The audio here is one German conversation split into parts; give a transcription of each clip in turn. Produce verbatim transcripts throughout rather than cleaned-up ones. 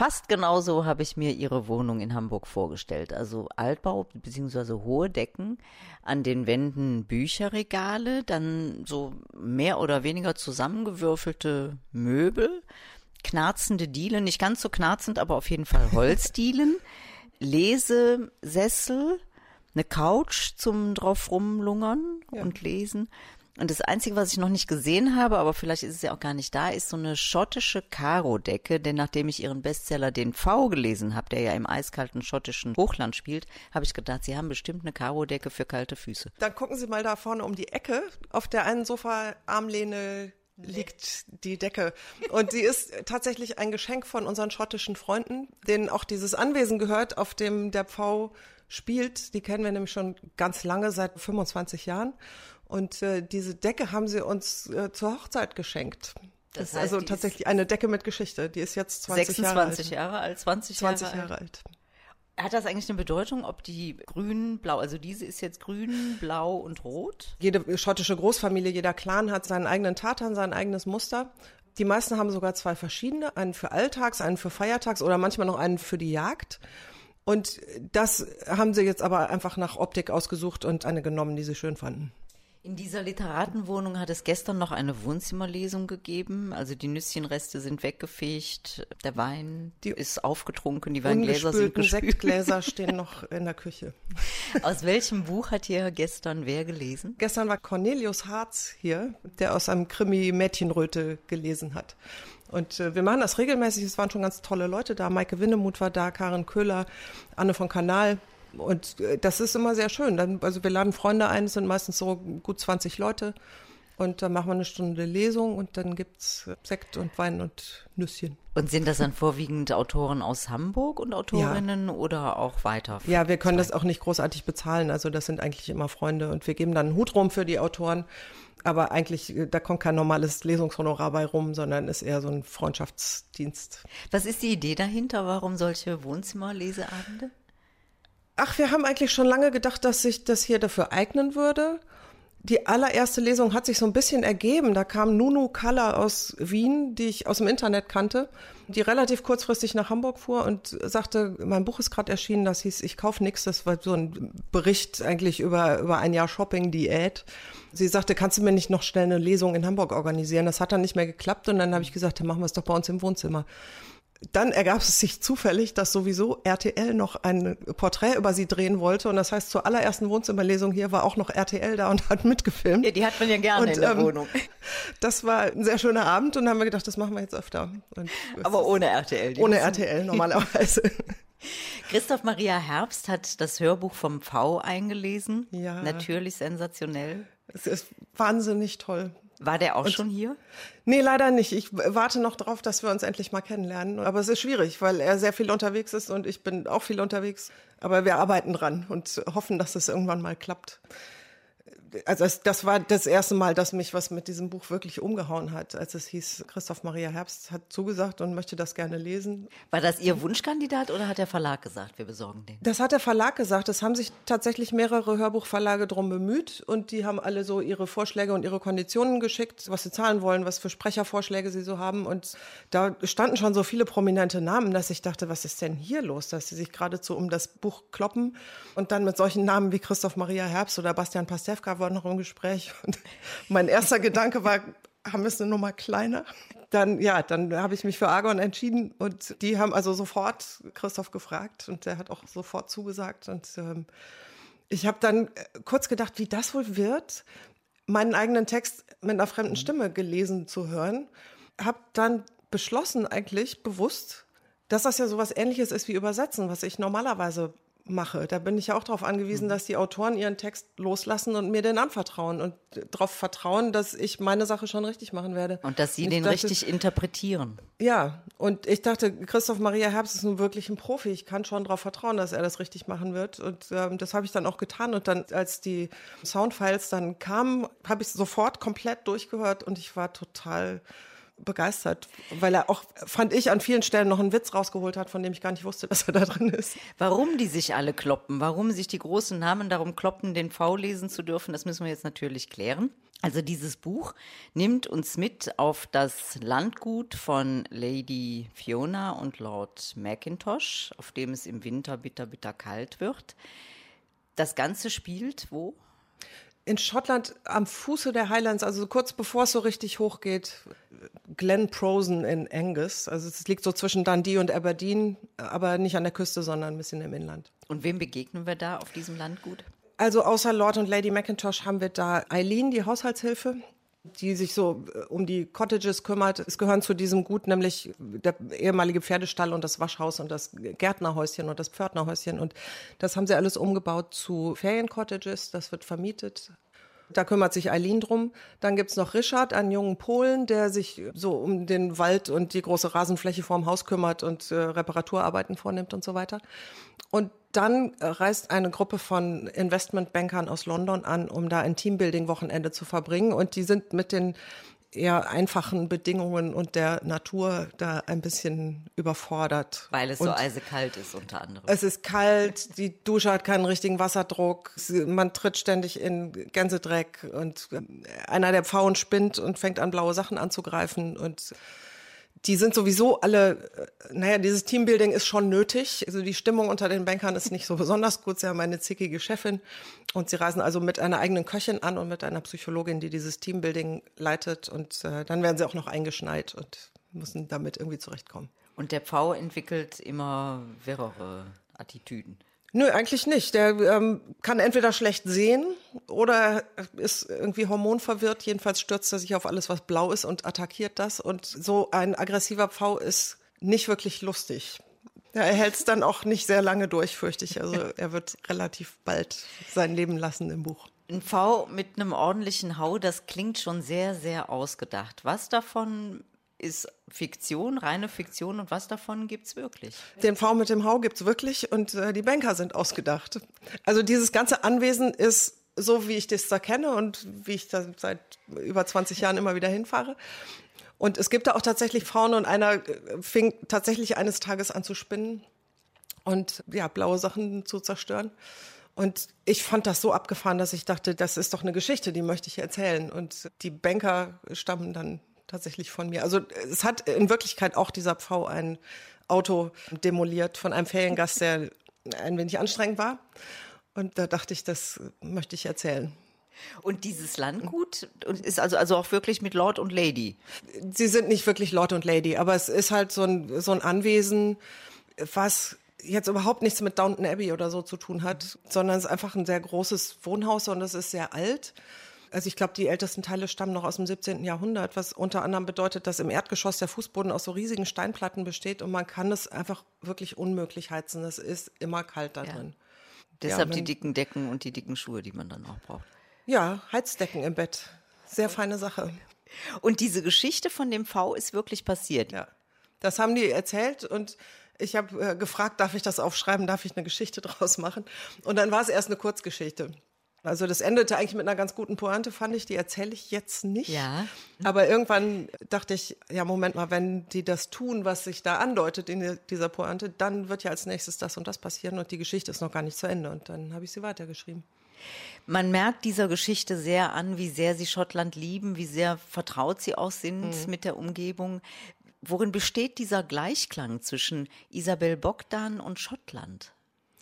Fast genauso habe ich mir Ihre Wohnung in Hamburg vorgestellt. Also Altbau bzw. hohe Decken, an den Wänden Bücherregale, dann so mehr oder weniger zusammengewürfelte Möbel, knarzende Dielen, nicht ganz so knarzend, aber auf jeden Fall Holzdielen, Lesesessel, eine Couch zum drauf rumlungern ja. und lesen. Und das Einzige, was ich noch nicht gesehen habe, aber vielleicht ist es ja auch gar nicht da, ist so eine schottische Karodecke, denn nachdem ich Ihren Bestseller Den V gelesen habe, der ja im eiskalten schottischen Hochland spielt, habe ich gedacht, Sie haben bestimmt eine Karodecke für kalte Füße. Dann gucken Sie mal da vorne um die Ecke. Auf der einen Sofa-Armlehne liegt die Decke. Und sie ist tatsächlich ein Geschenk von unseren schottischen Freunden, denen auch dieses Anwesen gehört, auf dem der Pfau spielt. Die kennen wir nämlich schon ganz lange, seit fünfundzwanzig Jahren. Und äh, diese Decke haben sie uns äh, zur Hochzeit geschenkt. Das, das ist heißt, also tatsächlich eine Decke mit Geschichte. Die ist jetzt zwanzig sechsundzwanzig Jahre alt. Jahre alt, zwanzig, zwanzig Jahre, Jahre alt. alt. Hat das eigentlich eine Bedeutung, ob die grün, blau, also diese ist jetzt grün, blau und rot? Jede schottische Großfamilie, jeder Clan hat seinen eigenen Tartan, sein eigenes Muster. Die meisten haben sogar zwei verschiedene, einen für Alltags, einen für Feiertags oder manchmal noch einen für die Jagd. Und das haben sie jetzt aber einfach nach Optik ausgesucht und eine genommen, die sie schön fanden. In dieser Literatenwohnung hat es gestern noch eine Wohnzimmerlesung gegeben. Also die Nüsschenreste sind weggefegt, der Wein die ist aufgetrunken, die Weingläser sind gespült. Sektgläser stehen noch in der Küche. Aus welchem Buch hat hier gestern wer gelesen? Gestern war Cornelius Harz hier, der aus einem Krimi Mädchenröte gelesen hat. Und äh, wir machen das regelmäßig, es waren schon ganz tolle Leute da. Maike Winnemuth war da, Karin Köhler, Anne von Kanal. Und äh, das ist immer sehr schön. Dann, also wir laden Freunde ein, es sind meistens so gut zwanzig Leute. Und dann machen wir eine Stunde Lesung und dann gibt's Sekt und Wein und Nüsschen. Und sind das dann vorwiegend Autoren aus Hamburg und Autorinnen ja. oder auch weiter? Ja, wir können das auch nicht großartig bezahlen. Also das sind eigentlich immer Freunde. Und wir geben dann einen Hut rum für die Autoren. Aber eigentlich, da kommt kein normales Lesungshonorar bei rum, sondern ist eher so ein Freundschaftsdienst. Was ist die Idee dahinter? Warum solche Wohnzimmerleseabende? Ach, wir haben eigentlich schon lange gedacht, dass sich das hier dafür eignen würde. Die allererste Lesung hat sich so ein bisschen ergeben. Da kam Nunu Kalla aus Wien, die ich aus dem Internet kannte, die relativ kurzfristig nach Hamburg fuhr und sagte, mein Buch ist gerade erschienen, das hieß Ich kauf nix. Das war so ein Bericht eigentlich über, über ein Jahr Shopping-Diät. Sie sagte, kannst du mir nicht noch schnell eine Lesung in Hamburg organisieren? Das hat dann nicht mehr geklappt und dann habe ich gesagt, dann machen wir es doch bei uns im Wohnzimmer. Dann ergab es sich zufällig, dass sowieso R T L noch ein Porträt über sie drehen wollte. Und das heißt, zur allerersten Wohnzimmerlesung hier war auch noch R T L da und hat mitgefilmt. Ja, die hat man ja gerne und, in der ähm, Wohnung. Das war ein sehr schöner Abend und dann haben wir gedacht, das machen wir jetzt öfter. Und aber ohne R T L. Ohne R T L normalerweise. Christoph Maria Herbst hat das Hörbuch vom V eingelesen. Ja. Natürlich sensationell. Es ist wahnsinnig toll. War der auch und, schon hier? Nee, leider nicht. Ich warte noch drauf, dass wir uns endlich mal kennenlernen. Aber es ist schwierig, weil er sehr viel unterwegs ist und ich bin auch viel unterwegs. Aber wir arbeiten dran und hoffen, dass es irgendwann mal klappt. Also das, das war das erste Mal, dass mich was mit diesem Buch wirklich umgehauen hat, als es hieß, Christoph Maria Herbst hat zugesagt und möchte das gerne lesen. War das Ihr Wunschkandidat oder hat der Verlag gesagt, wir besorgen den? Das hat der Verlag gesagt. Es haben sich tatsächlich mehrere Hörbuchverlage drum bemüht und die haben alle so ihre Vorschläge und ihre Konditionen geschickt, was sie zahlen wollen, was für Sprechervorschläge sie so haben. Und da standen schon so viele prominente Namen, dass ich dachte, was ist denn hier los, dass sie sich geradezu um das Buch kloppen und dann mit solchen Namen wie Christoph Maria Herbst oder Bastian Pastewka war noch im Gespräch. Und mein erster Gedanke war, haben wir es eine Nummer kleiner? Dann, ja, dann habe ich mich für Argon entschieden und die haben also sofort Christoph gefragt und der hat auch sofort zugesagt und ähm, ich habe dann kurz gedacht, wie das wohl wird, meinen eigenen Text mit einer fremden Stimme gelesen zu hören. Habe dann beschlossen eigentlich bewusst, dass das ja sowas Ähnliches ist wie Übersetzen, was ich normalerweise mache. Da bin ich ja auch darauf angewiesen, dass die Autoren ihren Text loslassen und mir den anvertrauen und darauf vertrauen, dass ich meine Sache schon richtig machen werde. Und dass sie und den dachte, richtig interpretieren. Ja, und ich dachte, Christoph Maria Herbst ist nun wirklich ein Profi. Ich kann schon darauf vertrauen, dass er das richtig machen wird. Und ähm, das habe ich dann auch getan. Und dann, als die Soundfiles dann kamen, habe ich sofort komplett durchgehört und ich war total begeistert, weil er auch, fand ich, an vielen Stellen noch einen Witz rausgeholt hat, von dem ich gar nicht wusste, dass er da drin ist. Warum die sich alle kloppen, warum sich die großen Namen darum kloppen, den V lesen zu dürfen, das müssen wir jetzt natürlich klären. Also dieses Buch nimmt uns mit auf das Landgut von Lady Fiona und Lord Mackintosh, auf dem es im Winter bitter, bitter kalt wird. Das Ganze spielt wo? In Schottland am Fuße der Highlands, also kurz bevor es so richtig hochgeht, Glen Prosen in Angus. Also es liegt so zwischen Dundee und Aberdeen, aber nicht an der Küste, sondern ein bisschen im Inland. Und wem begegnen wir da auf diesem Landgut? Also außer Lord und Lady Mackintosh haben wir da Eileen, die Haushaltshilfe, die sich so um die Cottages kümmert. Es gehören zu diesem Gut nämlich der ehemalige Pferdestall und das Waschhaus und das Gärtnerhäuschen und das Pförtnerhäuschen. Und das haben sie alles umgebaut zu Feriencottages. Das wird vermietet. Da kümmert sich Eileen drum. Dann gibt's noch Richard, einen jungen Polen, der sich so um den Wald und die große Rasenfläche vorm Haus kümmert und äh, Reparaturarbeiten vornimmt und so weiter. Und dann reist eine Gruppe von Investmentbankern aus London an, um da ein Teambuilding-Wochenende zu verbringen. Und die sind mit den eher einfachen Bedingungen und der Natur da ein bisschen überfordert. Weil es und so eisekalt ist unter anderem. Es ist kalt, die Dusche hat keinen richtigen Wasserdruck, man tritt ständig in Gänsedreck und einer der Pfauen spinnt und fängt an, blaue Sachen anzugreifen und die sind sowieso alle, naja, dieses Teambuilding ist schon nötig. Also die Stimmung unter den Bankern ist nicht so besonders gut. Sie haben eine zickige Chefin und sie reisen also mit einer eigenen Köchin an und mit einer Psychologin, die dieses Teambuilding leitet. Und äh, dann werden sie auch noch eingeschneit und müssen damit irgendwie zurechtkommen. Und der Pfau entwickelt immer wirrere Attitüden. Nö, eigentlich nicht. Der ähm, kann entweder schlecht sehen oder ist irgendwie hormonverwirrt. Jedenfalls stürzt er sich auf alles, was blau ist und attackiert das. Und so ein aggressiver Pfau ist nicht wirklich lustig. Ja, er hält es dann auch nicht sehr lange durch, fürchte ich. Also er wird relativ bald sein Leben lassen im Buch. Ein V mit einem ordentlichen Hau, das klingt schon sehr, sehr ausgedacht. Was davon ist Fiktion, reine Fiktion und was davon gibt's wirklich? Den V mit dem Hau gibt's wirklich und äh, die Banker sind ausgedacht. Also dieses ganze Anwesen ist so, wie ich das da kenne und wie ich da seit über zwanzig Jahren immer wieder hinfahre. Und es gibt da auch tatsächlich Frauen und einer fing tatsächlich eines Tages an zu spinnen und ja, blaue Sachen zu zerstören. Und ich fand das so abgefahren, dass ich dachte, das ist doch eine Geschichte, die möchte ich erzählen. Und die Banker stammen dann tatsächlich von mir. Also es hat in Wirklichkeit auch dieser Pfau ein Auto demoliert von einem Feriengast, der ein wenig anstrengend war. Und da dachte ich, das möchte ich erzählen. Und dieses Landgut ist also, also auch wirklich mit Lord und Lady? Sie sind nicht wirklich Lord und Lady, aber es ist halt so ein, so ein Anwesen, was jetzt überhaupt nichts mit Downton Abbey oder so zu tun hat, sondern es ist einfach ein sehr großes Wohnhaus und es ist sehr alt. Also ich glaube, die ältesten Teile stammen noch aus dem siebzehnten Jahrhundert, was unter anderem bedeutet, dass im Erdgeschoss der Fußboden aus so riesigen Steinplatten besteht und man kann es einfach wirklich unmöglich heizen. Es ist immer kalt da Ja. drin. Deshalb Ja, die man- dicken Decken und die dicken Schuhe, die man dann auch braucht. Ja, Heizdecken im Bett. Sehr feine Sache. Und diese Geschichte von dem V ist wirklich passiert. Ja, das haben die erzählt und ich habe äh, gefragt, darf ich das aufschreiben, darf ich eine Geschichte draus machen? Und dann war es erst eine Kurzgeschichte. Also das endete eigentlich mit einer ganz guten Pointe, fand ich, die erzähle ich jetzt nicht. Ja. Aber irgendwann dachte ich, ja Moment mal, wenn die das tun, was sich da andeutet in dieser Pointe, dann wird ja als nächstes das und das passieren und die Geschichte ist noch gar nicht zu Ende. Und dann habe ich sie weitergeschrieben. Man merkt dieser Geschichte sehr an, wie sehr sie Schottland lieben, wie sehr vertraut sie auch sind Mhm. mit der Umgebung. Worin besteht dieser Gleichklang zwischen Isabel Bogdan und Schottland?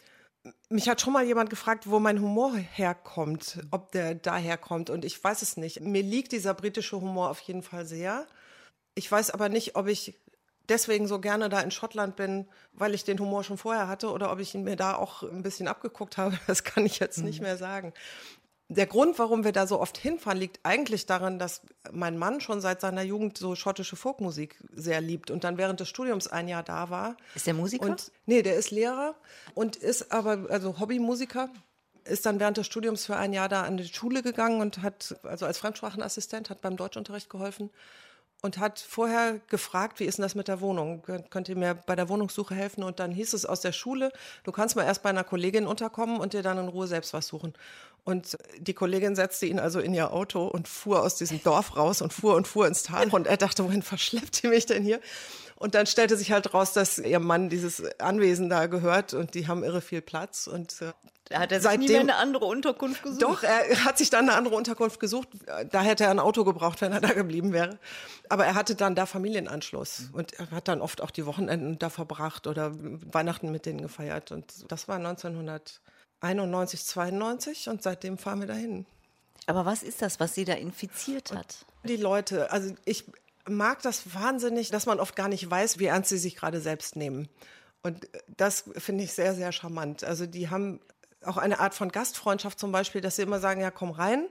Mich hat schon mal jemand gefragt, wo mein Humor herkommt, ob der daherkommt. Und ich weiß es nicht. Mir liegt dieser britische Humor auf jeden Fall sehr. Ich weiß aber nicht, ob ich deswegen so gerne da in Schottland bin, weil ich den Humor schon vorher hatte oder ob ich ihn mir da auch ein bisschen abgeguckt habe. Das kann ich jetzt nicht mehr sagen. Der Grund, warum wir da so oft hinfahren, liegt eigentlich daran, dass mein Mann schon seit seiner Jugend so schottische Folkmusik sehr liebt und dann während des Studiums ein Jahr da war. Ist der Musiker? Und nee, der ist Lehrer und ist aber also Hobbymusiker, ist dann während des Studiums für ein Jahr da an die Schule gegangen und hat also als Fremdsprachenassistent hat beim Deutschunterricht geholfen und hat vorher gefragt, wie ist denn das mit der Wohnung? Könnt ihr mir bei der Wohnungssuche helfen? Und dann hieß es aus der Schule, du kannst mal erst bei einer Kollegin unterkommen und dir dann in Ruhe selbst was suchen. Und die Kollegin setzte ihn also in ihr Auto und fuhr aus diesem Dorf raus und fuhr und fuhr ins Tal. Und er dachte, wohin verschleppt die mich denn hier? Und dann stellte sich halt raus, dass ihr Mann dieses Anwesen da gehört und die haben irre viel Platz. Und äh, da hat er sich seitdem, nie mehr eine andere Unterkunft gesucht? Doch, er hat sich dann eine andere Unterkunft gesucht. Da hätte er ein Auto gebraucht, wenn er da geblieben wäre. Aber er hatte dann da Familienanschluss. Mhm. Und er hat dann oft auch die Wochenenden da verbracht oder Weihnachten mit denen gefeiert. Und das war neunzehnhunderteinundneunzig, zweiundneunzig und seitdem fahren wir dahin. Aber was ist das, was sie da infiziert hat? Und die Leute, also ich mag das wahnsinnig, dass man oft gar nicht weiß, wie ernst sie sich gerade selbst nehmen. Und das finde ich sehr, sehr charmant. Also die haben auch eine Art von Gastfreundschaft zum Beispiel, dass sie immer sagen, ja, komm rein.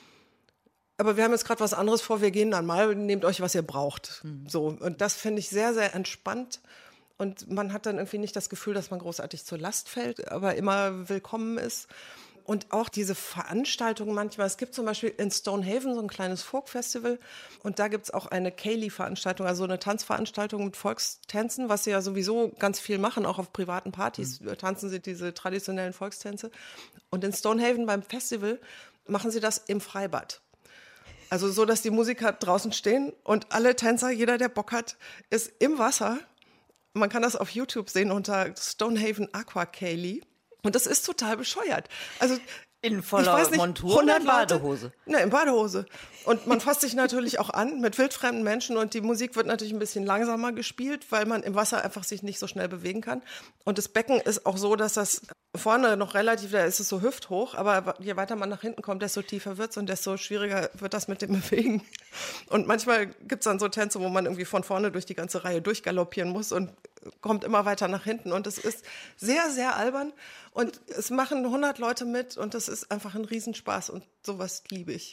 Aber wir haben jetzt gerade was anderes vor, wir gehen dann mal, nehmt euch, was ihr braucht. Mhm. So. Und das finde ich sehr, sehr entspannt. Und man hat dann irgendwie nicht das Gefühl, dass man großartig zur Last fällt, aber immer willkommen ist. Und auch diese Veranstaltungen manchmal, es gibt zum Beispiel in Stonehaven so ein kleines Folk-Festival und da gibt's auch eine Ceilidh-Veranstaltung, also eine Tanzveranstaltung mit Volkstänzen, was sie ja sowieso ganz viel machen, auch auf privaten Partys mhm. tanzen sie diese traditionellen Volkstänze. Und in Stonehaven beim Festival machen sie das im Freibad. Also so, dass die Musiker draußen stehen und alle Tänzer, jeder, der Bock hat, ist im Wasser. Man kann das auf YouTube sehen unter Stonehaven Aqua Ceilidh. Und das ist total bescheuert. Also in voller nicht, Montur oder in Badehose? Ne, in Badehose. Und man fasst sich natürlich auch an mit wildfremden Menschen und die Musik wird natürlich ein bisschen langsamer gespielt, weil man im Wasser einfach sich nicht so schnell bewegen kann. Und das Becken ist auch so, dass das vorne noch relativ, da ist es so hüfthoch, aber je weiter man nach hinten kommt, desto tiefer wird's und desto schwieriger wird das mit dem Bewegen. Und manchmal gibt's dann so Tänze, wo man irgendwie von vorne durch die ganze Reihe durchgaloppieren muss und kommt immer weiter nach hinten und es ist sehr, sehr albern und es machen hundert Leute mit und das ist einfach ein Riesenspaß und sowas liebe ich.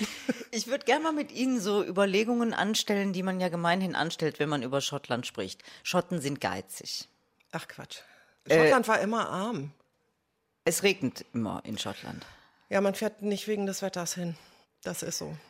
Ich würde gerne mal mit Ihnen so Überlegungen anstellen, die man ja gemeinhin anstellt, wenn man über Schottland spricht. Schotten sind geizig. Ach Quatsch. Schottland äh, war immer arm. Es regnet immer in Schottland. Ja, man fährt nicht wegen des Wetters hin. Das ist so.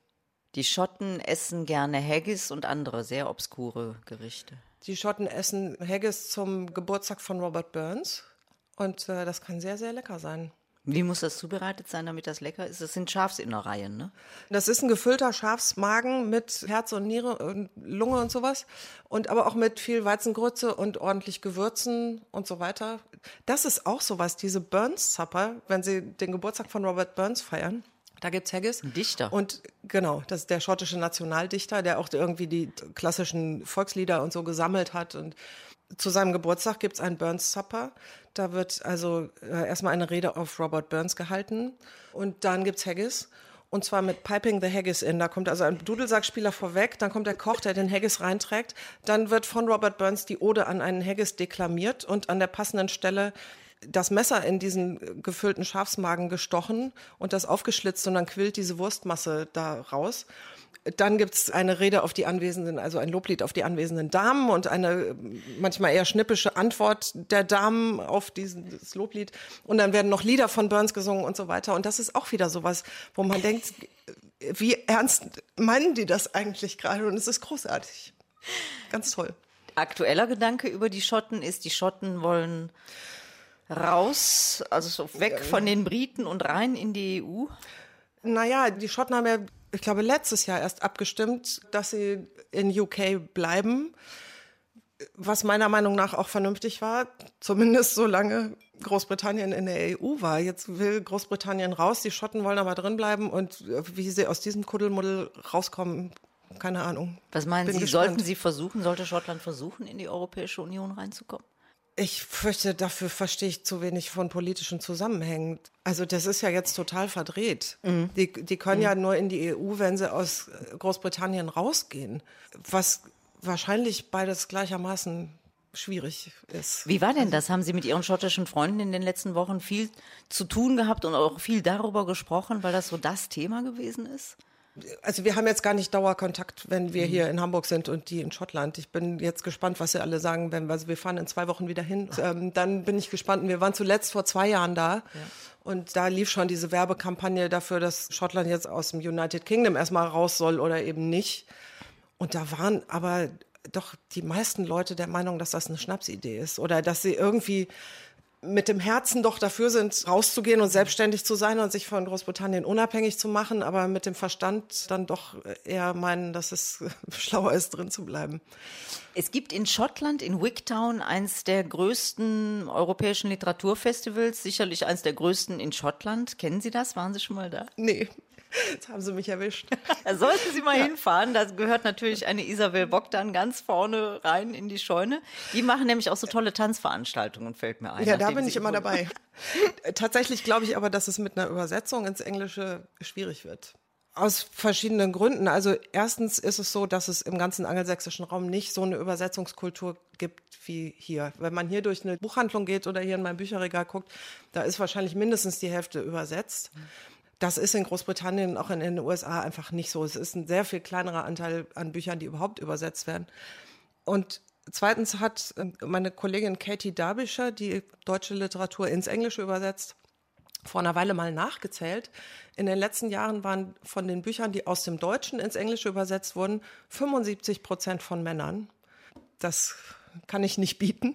Die Schotten essen gerne Haggis und andere sehr obskure Gerichte. Die Schotten essen Haggis zum Geburtstag von Robert Burns und äh, das kann sehr, sehr lecker sein. Wie muss das zubereitet sein, damit das lecker ist? Das sind Schafsinnereien, ne? Das ist ein gefüllter Schafsmagen mit Herz und Niere und Lunge und sowas und aber auch mit viel Weizengrütze und ordentlich Gewürzen und so weiter. Das ist auch sowas, diese Burns Supper, wenn sie den Geburtstag von Robert Burns feiern. Da gibt's Haggis. Ein Dichter. Und genau, das ist der schottische Nationaldichter, der auch irgendwie die klassischen Volkslieder und so gesammelt hat. Und zu seinem Geburtstag gibt's ein Burns Supper. Da wird also äh, erstmal eine Rede auf Robert Burns gehalten. Und dann gibt's Haggis. Und zwar mit Piping the Haggis in. Da kommt also ein Dudelsackspieler vorweg, dann kommt der Koch, der den Haggis reinträgt. Dann wird von Robert Burns die Ode an einen Haggis deklamiert und an der passenden Stelle das Messer in diesen gefüllten Schafsmagen gestochen und das aufgeschlitzt und dann quillt diese Wurstmasse da raus. Dann gibt's eine Rede auf die anwesenden, also ein Loblied auf die anwesenden Damen und eine manchmal eher schnippische Antwort der Damen auf dieses Loblied. Und dann werden noch Lieder von Burns gesungen und so weiter. Und das ist auch wieder sowas, wo man denkt, wie ernst meinen die das eigentlich gerade? Und es ist großartig. Ganz toll. Aktueller Gedanke über die Schotten ist, die Schotten wollen raus, also so weg von den Briten und rein in die E U? Naja, die Schotten haben ja, ich glaube, letztes Jahr erst abgestimmt, dass sie in U K bleiben, was meiner Meinung nach auch vernünftig war, zumindest solange Großbritannien in der E U war. Jetzt will Großbritannien raus, die Schotten wollen aber drin bleiben und wie sie aus diesem Kuddelmuddel rauskommen, keine Ahnung. Was meinen Bin Sie, gespannt. sollten Sie versuchen, sollte Schottland versuchen, in die Europäische Union reinzukommen? Ich fürchte, dafür verstehe ich zu wenig von politischen Zusammenhängen. Also das ist ja jetzt total verdreht. Mhm. Die, die können mhm. ja nur in die E U, wenn sie aus Großbritannien rausgehen. Was wahrscheinlich beides gleichermaßen schwierig ist. Wie war denn das? Haben Sie mit Ihren schottischen Freunden in den letzten Wochen viel zu tun gehabt und auch viel darüber gesprochen, weil das so das Thema gewesen ist? Also wir haben jetzt gar nicht Dauerkontakt, wenn wir hier in Hamburg sind und die in Schottland. Ich bin jetzt gespannt, was sie alle sagen, wenn wir, also wir fahren in zwei Wochen wieder hin. Ähm, dann bin ich gespannt. Wir waren zuletzt vor zwei Jahren da. Ja. Und da lief schon diese Werbekampagne dafür, dass Schottland jetzt aus dem United Kingdom erstmal raus soll oder eben nicht. Und da waren aber doch die meisten Leute der Meinung, dass das eine Schnapsidee ist oder dass sie irgendwie mit dem Herzen doch dafür sind, rauszugehen und selbstständig zu sein und sich von Großbritannien unabhängig zu machen, aber mit dem Verstand dann doch eher meinen, dass es schlauer ist, drin zu bleiben. Es gibt in Schottland, in Wigtown, eins der größten europäischen Literaturfestivals, sicherlich eins der größten in Schottland. Kennen Sie das? Waren Sie schon mal da? Nee. Jetzt haben Sie mich erwischt. Da sollten Sie mal ja. hinfahren. Da gehört natürlich eine Isabel Bogdan ganz vorne rein in die Scheune. Die machen nämlich auch so tolle Tanzveranstaltungen, fällt mir ein. Ja, da bin ich immer dabei. Tatsächlich glaube ich aber, dass es mit einer Übersetzung ins Englische schwierig wird. Aus verschiedenen Gründen. Also erstens ist es so, dass es im ganzen angelsächsischen Raum nicht so eine Übersetzungskultur gibt wie hier. Wenn man hier durch eine Buchhandlung geht oder hier in mein Bücherregal guckt, da ist wahrscheinlich mindestens die Hälfte übersetzt. Das ist in Großbritannien und auch in den U S A einfach nicht so. Es ist ein sehr viel kleinerer Anteil an Büchern, die überhaupt übersetzt werden. Und zweitens hat meine Kollegin Katie Derbyshire die deutsche Literatur ins Englische übersetzt, vor einer Weile mal nachgezählt. In den letzten Jahren waren von den Büchern, die aus dem Deutschen ins Englische übersetzt wurden, fünfundsiebzig Prozent von Männern. Das kann ich nicht bieten.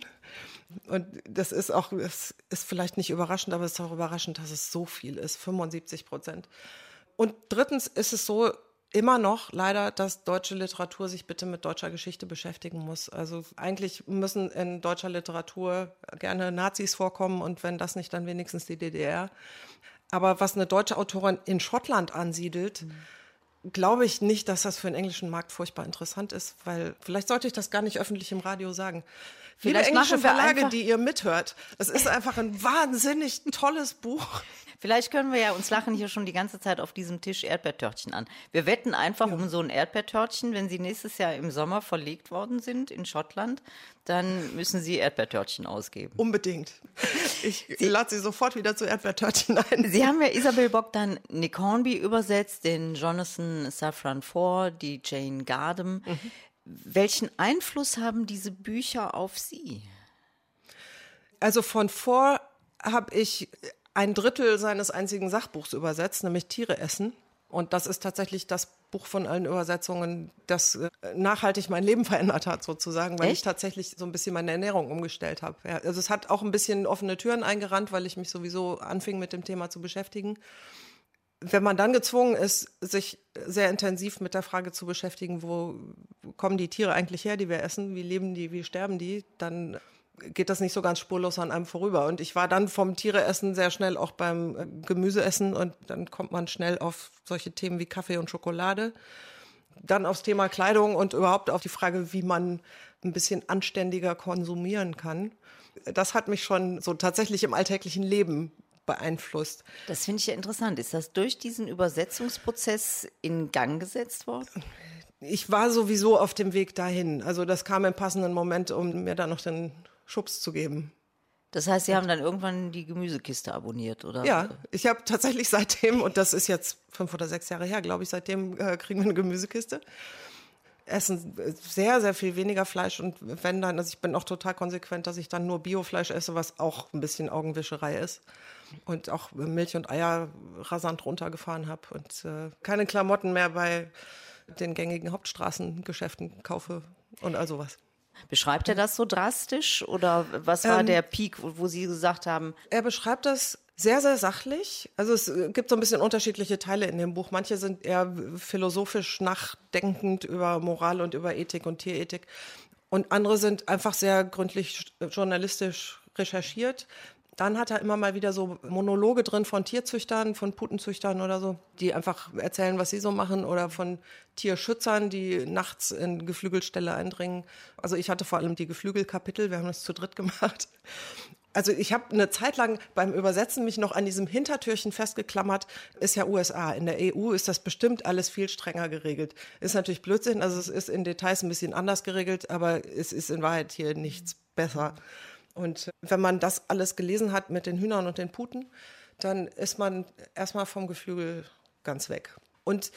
Und das ist auch, es ist vielleicht nicht überraschend, aber es ist auch überraschend, dass es so viel ist, fünfundsiebzig Prozent. Und drittens ist es so immer noch leider, dass deutsche Literatur sich bitte mit deutscher Geschichte beschäftigen muss. Also eigentlich müssen in deutscher Literatur gerne Nazis vorkommen und wenn das nicht, dann wenigstens die D D R. Aber was eine deutsche Autorin in Schottland ansiedelt, mhm. glaube ich nicht, dass das für den englischen Markt furchtbar interessant ist, weil vielleicht sollte ich das gar nicht öffentlich im Radio sagen. Viele englische Verlage, die ihr mithört, das ist einfach ein wahnsinnig tolles Buch. Vielleicht können wir ja, uns lachen hier schon die ganze Zeit auf diesem Tisch Erdbeertörtchen an. Wir wetten einfach ja. um so ein Erdbeertörtchen, wenn Sie nächstes Jahr im Sommer verlegt worden sind in Schottland, dann müssen Sie Erdbeertörtchen ausgeben. Unbedingt. Ich Sie, lade Sie sofort wieder zu Erdbeertörtchen ein. Sie haben ja Isabel Bogdan Nick Hornby übersetzt, den Jonathan Safran Foer, die Jane Gardam. Mhm. Welchen Einfluss haben diese Bücher auf Sie? Also von Foer habe ich ein Drittel seines einzigen Sachbuchs übersetzt, nämlich Tiere essen. Und das ist tatsächlich das Buch von allen Übersetzungen, das nachhaltig mein Leben verändert hat, sozusagen, weil Echt? ich tatsächlich so ein bisschen meine Ernährung umgestellt habe. Ja, also es hat auch ein bisschen offene Türen eingerannt, weil ich mich sowieso anfing, mit dem Thema zu beschäftigen. Wenn man dann gezwungen ist, sich sehr intensiv mit der Frage zu beschäftigen, wo kommen die Tiere eigentlich her, die wir essen, wie leben die, wie sterben die, dann geht das nicht so ganz spurlos an einem vorüber. Und ich war dann vom Tiereessen sehr schnell auch beim Gemüseessen und dann kommt man schnell auf solche Themen wie Kaffee und Schokolade. Dann aufs Thema Kleidung und überhaupt auf die Frage, wie man ein bisschen anständiger konsumieren kann. Das hat mich schon so tatsächlich im alltäglichen Leben beeinflusst. Das finde ich ja interessant. Ist das durch diesen Übersetzungsprozess in Gang gesetzt worden? Ich war sowieso auf dem Weg dahin. Also das kam im passenden Moment, um mir da noch den Schubs zu geben. Das heißt, Sie haben dann irgendwann die Gemüsekiste abonniert, oder? Ja, ich habe tatsächlich seitdem, und das ist jetzt fünf oder sechs Jahre her, glaube ich, seitdem äh, kriegen wir eine Gemüsekiste. Essen sehr, sehr viel weniger Fleisch und wenn dann, also ich bin auch total konsequent, dass ich dann nur Biofleisch esse, was auch ein bisschen Augenwischerei ist. Und auch Milch und Eier rasant runtergefahren habe und äh, keine Klamotten mehr bei den gängigen Hauptstraßengeschäften kaufe und all sowas. Beschreibt er das so drastisch oder was war ähm, der Peak, wo, wo Sie gesagt haben? Er beschreibt das sehr, sehr sachlich. Also es gibt so ein bisschen unterschiedliche Teile in dem Buch. Manche sind eher philosophisch nachdenkend über Moral und über Ethik und Tierethik. Und andere sind einfach sehr gründlich journalistisch recherchiert. Dann hat er immer mal wieder so Monologe drin von Tierzüchtern, von Putenzüchtern oder so, die einfach erzählen, was sie so machen, oder von Tierschützern, die nachts in Geflügelställe eindringen. Also ich hatte vor allem die Geflügelkapitel, wir haben das zu dritt gemacht. Also ich habe eine Zeit lang beim Übersetzen mich noch an diesem Hintertürchen festgeklammert, ist ja U S A. In der E U ist das bestimmt alles viel strenger geregelt. Ist natürlich Blödsinn, also es ist in Details ein bisschen anders geregelt, aber es ist in Wahrheit hier nichts besser. Und wenn man das alles gelesen hat mit den Hühnern und den Puten, dann ist man erstmal vom Geflügel ganz weg. Und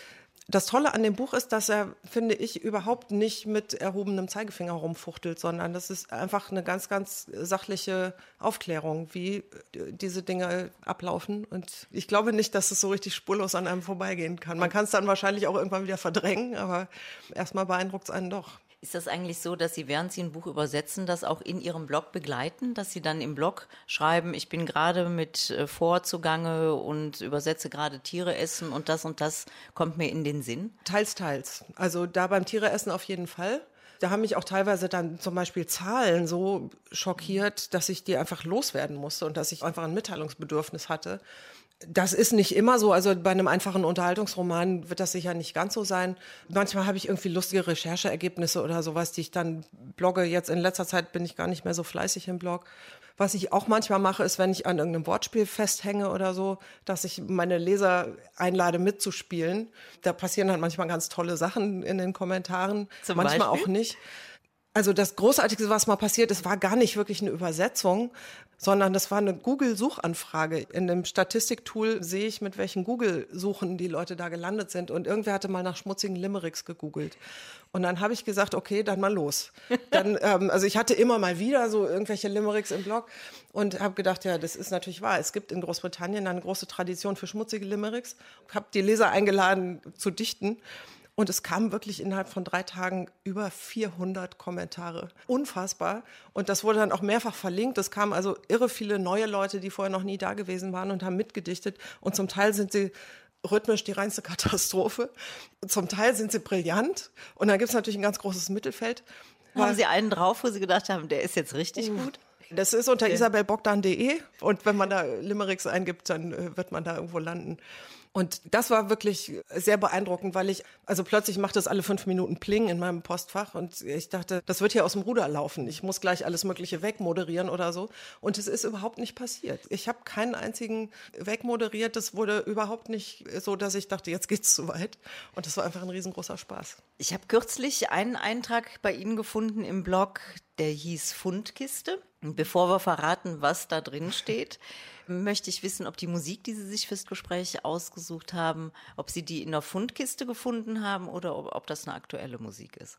Das Tolle an dem Buch ist, dass er, finde ich, überhaupt nicht mit erhobenem Zeigefinger rumfuchtelt, sondern das ist einfach eine ganz, ganz sachliche Aufklärung, wie diese Dinge ablaufen. Und ich glaube nicht, dass es so richtig spurlos an einem vorbeigehen kann. Man kann es dann wahrscheinlich auch irgendwann wieder verdrängen, aber erstmal beeindruckt es einen doch. Ist das eigentlich so, dass Sie, während Sie ein Buch übersetzen, das auch in Ihrem Blog begleiten, dass Sie dann im Blog schreiben, ich bin gerade mit äh, Vor zugange und übersetze gerade Tiere essen und das und das kommt mir in den Sinn? Teils, teils. Also da beim Tiere essen auf jeden Fall. Da haben mich auch teilweise dann zum Beispiel Zahlen so schockiert, dass ich die einfach loswerden musste und dass ich einfach ein Mitteilungsbedürfnis hatte. Das ist nicht immer so, also bei einem einfachen Unterhaltungsroman wird das sicher nicht ganz so sein. Manchmal habe ich irgendwie lustige Rechercheergebnisse oder sowas, die ich dann blogge. Jetzt in letzter Zeit bin ich gar nicht mehr so fleißig im Blog. Was ich auch manchmal mache, ist, wenn ich an irgendeinem Wortspiel festhänge oder so, dass ich meine Leser einlade mitzuspielen. Da passieren halt manchmal ganz tolle Sachen in den Kommentaren, Zum manchmal Beispiel? auch nicht. Also das Großartigste, was mal passiert ist, war gar nicht wirklich eine Übersetzung, sondern das war eine Google-Suchanfrage. In dem Statistiktool sehe ich, mit welchen Google-Suchen die Leute da gelandet sind. Und irgendwer hatte mal nach schmutzigen Limericks gegoogelt. Und dann habe ich gesagt, okay, dann mal los. Dann, ähm, also ich hatte immer mal wieder so irgendwelche Limericks im Blog und habe gedacht, ja, das ist natürlich wahr. Es gibt in Großbritannien eine große Tradition für schmutzige Limericks. Habe die Leser eingeladen zu dichten. Und es kamen wirklich innerhalb von drei Tagen über vierhundert Kommentare. Unfassbar. Und das wurde dann auch mehrfach verlinkt. Es kamen also irre viele neue Leute, die vorher noch nie da gewesen waren und haben mitgedichtet. Und zum Teil sind sie rhythmisch die reinste Katastrophe. Zum Teil sind sie brillant. Und dann gibt es natürlich ein ganz großes Mittelfeld. Haben Sie einen drauf, wo Sie gedacht haben, der ist jetzt richtig gut? Das ist unter Okay. isabel bogdan punkt de. Und wenn man da Limericks eingibt, dann äh, wird man da irgendwo landen. Und das war wirklich sehr beeindruckend, weil ich, also plötzlich macht es alle fünf Minuten Pling in meinem Postfach und ich dachte, das wird hier aus dem Ruder laufen. Ich muss gleich alles Mögliche wegmoderieren oder so. Und es ist überhaupt nicht passiert. Ich habe keinen einzigen wegmoderiert. Das wurde überhaupt nicht so, dass ich dachte, jetzt geht's zu weit. Und das war einfach ein riesengroßer Spaß. Ich habe kürzlich einen Eintrag bei Ihnen gefunden im Blog, der hieß Fundkiste. Und bevor wir verraten, was da drin steht, möchte ich wissen, ob die Musik, die Sie sich fürs Gespräch ausgesucht haben, ob Sie die in der Fundkiste gefunden haben oder ob, ob das eine aktuelle Musik ist.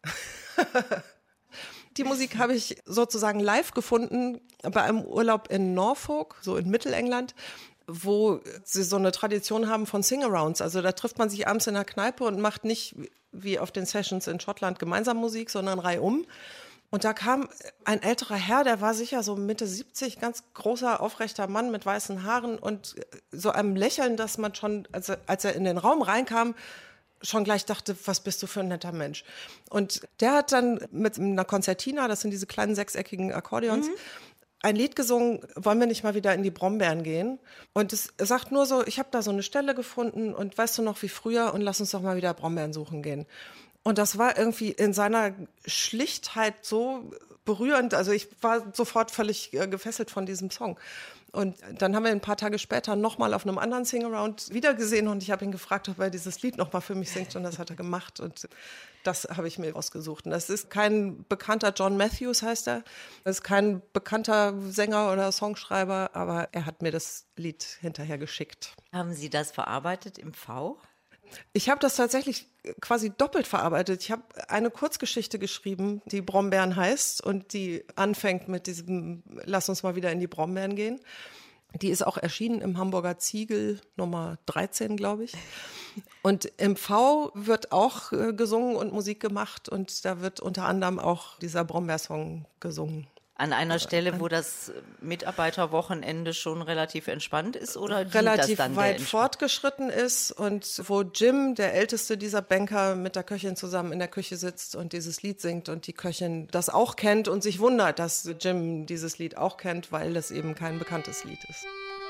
Die Musik habe ich sozusagen live gefunden bei einem Urlaub in Norfolk, so in Mittelengland, wo sie so eine Tradition haben von Sing-Arounds. Also da trifft man sich abends in der Kneipe und macht nicht wie auf den Sessions in Schottland gemeinsam Musik, sondern reihum. Und da kam ein älterer Herr, der war sicher so Mitte siebzig, ganz großer, aufrechter Mann mit weißen Haaren und so einem Lächeln, dass man schon, als er, als er in den Raum reinkam, schon gleich dachte, was bist du für ein netter Mensch. Und der hat dann mit einer Konzertina, das sind diese kleinen sechseckigen Akkordeons, mhm. ein Lied gesungen, wollen wir nicht mal wieder in die Brombeeren gehen? Und es sagt nur so, ich habe da so eine Stelle gefunden und weißt du noch wie früher und lass uns doch mal wieder Brombeeren suchen gehen. Und das war irgendwie in seiner Schlichtheit so berührend. Also ich war sofort völlig äh, gefesselt von diesem Song. Und dann haben wir ein paar Tage später nochmal auf einem anderen Sing-Around wiedergesehen und ich habe ihn gefragt, ob er dieses Lied nochmal für mich singt und das hat er gemacht und das habe ich mir ausgesucht. Und das ist kein bekannter John Matthews, heißt er. Das ist kein bekannter Sänger oder Songschreiber, aber er hat mir das Lied hinterher geschickt. Haben Sie das verarbeitet im V? Ich habe das tatsächlich quasi doppelt verarbeitet. Ich habe eine Kurzgeschichte geschrieben, die Brombeeren heißt und die anfängt mit diesem Lass uns mal wieder in die Brombeeren gehen. Die ist auch erschienen im Hamburger Ziegel Nummer dreizehn, glaube ich. Und im V wird auch äh, gesungen und Musik gemacht und da wird unter anderem auch dieser Brombeersong gesungen. An einer Stelle, wo das Mitarbeiterwochenende schon relativ entspannt ist oder dient relativ das dann weit der fortgeschritten ist und wo Jim, der älteste dieser Banker, mit der Köchin zusammen in der Küche sitzt und dieses Lied singt und die Köchin das auch kennt und sich wundert, dass Jim dieses Lied auch kennt, weil das eben kein bekanntes Lied ist.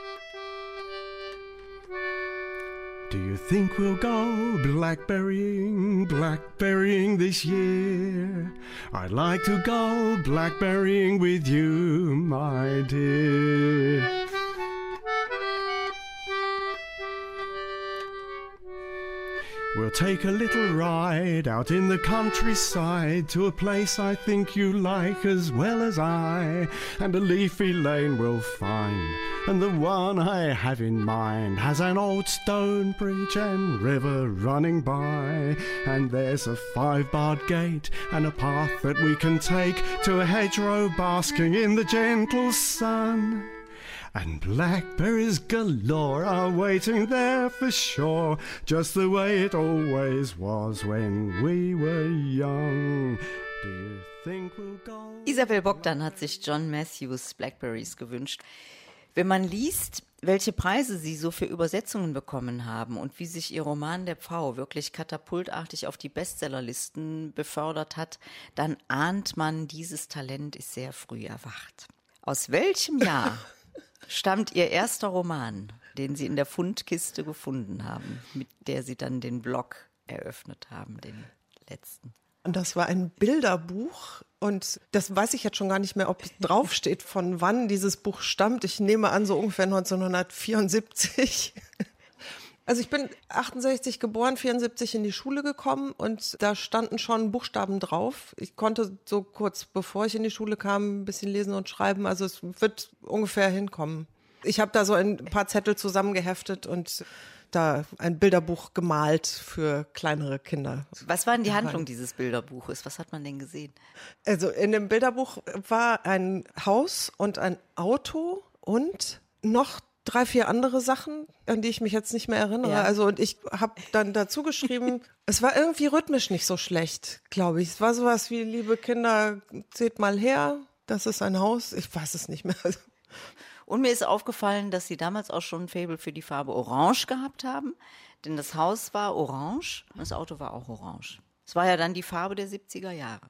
Do you think we'll go blackberrying, blackberrying this year? I'd like to go blackberrying with you, my dear. We'll We'll take a little ride out in the countryside to a place I think you like as well as I. And a leafy lane we'll find, and the one I have in mind has an old stone bridge and river running by. And there's a five-barred gate and a path that we can take to a hedgerow basking in the gentle sun. And blackberries galore are waiting there for sure, just the way it always was when we were young. Do you think we'll go? Isabel Bogdan hat sich John Matthews Blackberries gewünscht. Wenn man liest, welche Preise sie so für Übersetzungen bekommen haben und wie sich ihr Roman Der Pfau wirklich katapultartig auf die Bestsellerlisten befördert hat, dann ahnt man, dieses Talent ist sehr früh erwacht. Aus welchem Jahr stammt ihr erster Roman, den Sie in der Fundkiste gefunden haben, mit der Sie dann den Blog eröffnet haben, den letzten? Und das war ein Bilderbuch und das weiß ich jetzt schon gar nicht mehr, ob draufsteht, von wann dieses Buch stammt. Ich nehme an, so ungefähr neunzehnhundertvierundsiebzig. Also ich bin achtundsechzig geboren, vierundsiebzig in die Schule gekommen und da standen schon Buchstaben drauf. Ich konnte so kurz bevor ich in die Schule kam ein bisschen lesen und schreiben, also es wird ungefähr hinkommen. Ich habe da so ein paar Zettel zusammengeheftet und da ein Bilderbuch gemalt für kleinere Kinder. Was war denn die Handlung dieses Bilderbuches? Was hat man denn gesehen? Also in dem Bilderbuch war ein Haus und ein Auto und noch drei, vier andere Sachen, an die ich mich jetzt nicht mehr erinnere. Ja. Also und ich habe dann dazu geschrieben, es war irgendwie rhythmisch nicht so schlecht, glaube ich. Es war sowas wie, liebe Kinder, seht mal her, das ist ein Haus. Ich weiß es nicht mehr. Und mir ist aufgefallen, dass Sie damals auch schon ein Faible für die Farbe Orange gehabt haben, denn das Haus war orange und das Auto war auch orange. Es war ja dann die Farbe der siebziger Jahre.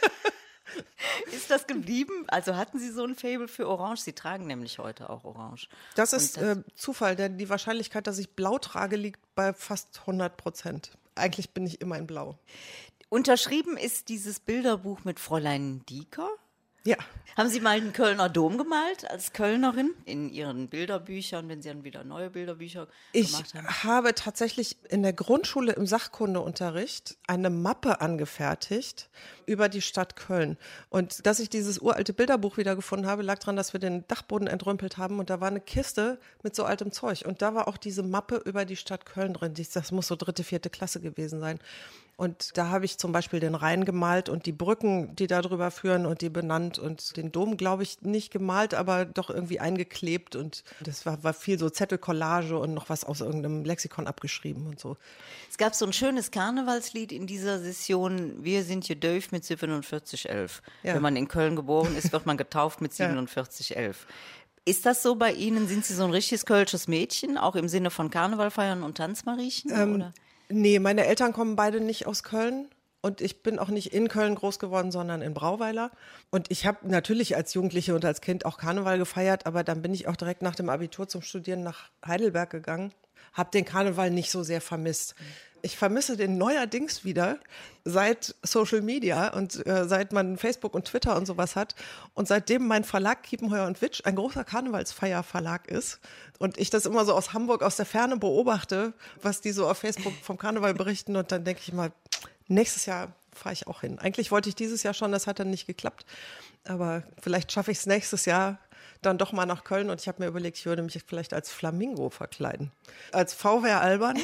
Ist das geblieben? Also hatten Sie so ein Faible für Orange? Sie tragen nämlich heute auch Orange. Das ist das, äh, Zufall, denn die Wahrscheinlichkeit, dass ich blau trage, liegt bei fast hundert Prozent. Eigentlich bin ich immer in blau. Unterschrieben ist dieses Bilderbuch mit Fräulein Dieker. Ja. Haben Sie mal den Kölner Dom gemalt als Kölnerin in Ihren Bilderbüchern, wenn Sie dann wieder neue Bilderbücher ich gemacht haben? Ich habe tatsächlich in der Grundschule im Sachkundeunterricht eine Mappe angefertigt über die Stadt Köln. Und dass ich dieses uralte Bilderbuch wiedergefunden habe, lag daran, dass wir den Dachboden entrümpelt haben und da war eine Kiste mit so altem Zeug. Und da war auch diese Mappe über die Stadt Köln drin. Das muss so dritte, vierte Klasse gewesen sein. Und da habe ich zum Beispiel den Rhein gemalt und die Brücken, die da drüber führen und die benannt und den Dom, glaube ich, nicht gemalt, aber doch irgendwie eingeklebt und das war, war viel so Zettelcollage und noch was aus irgendeinem Lexikon abgeschrieben und so. Es gab so ein schönes Karnevalslied in dieser Session, wir sind je döf mit siebenundvierzig elf. Ja. Wenn man in Köln geboren ist, wird man getauft mit siebenundvierzig elf. Ist das so bei Ihnen? Sind Sie so ein richtiges kölsches Mädchen, auch im Sinne von Karneval feiern und Tanzmariechen? Ähm, oder? Nee, meine Eltern kommen beide nicht aus Köln und ich bin auch nicht in Köln groß geworden, sondern in Brauweiler. Und ich habe natürlich als Jugendliche und als Kind auch Karneval gefeiert, aber dann bin ich auch direkt nach dem Abitur zum Studieren nach Heidelberg gegangen, habe den Karneval nicht so sehr vermisst. Ich vermisse den neuerdings wieder seit Social Media und äh, seit man Facebook und Twitter und sowas hat und seitdem mein Verlag Kiepenheuer und Witsch ein großer Karnevalsfeierverlag ist und ich das immer so aus Hamburg aus der Ferne beobachte, was die so auf Facebook vom Karneval berichten und dann denke ich mal, nächstes Jahr fahre ich auch hin. Eigentlich wollte ich dieses Jahr schon, das hat dann nicht geklappt, aber vielleicht schaffe ich es nächstes Jahr dann doch mal nach Köln und ich habe mir überlegt, ich würde mich vielleicht als Flamingo verkleiden. Als V wäre albern.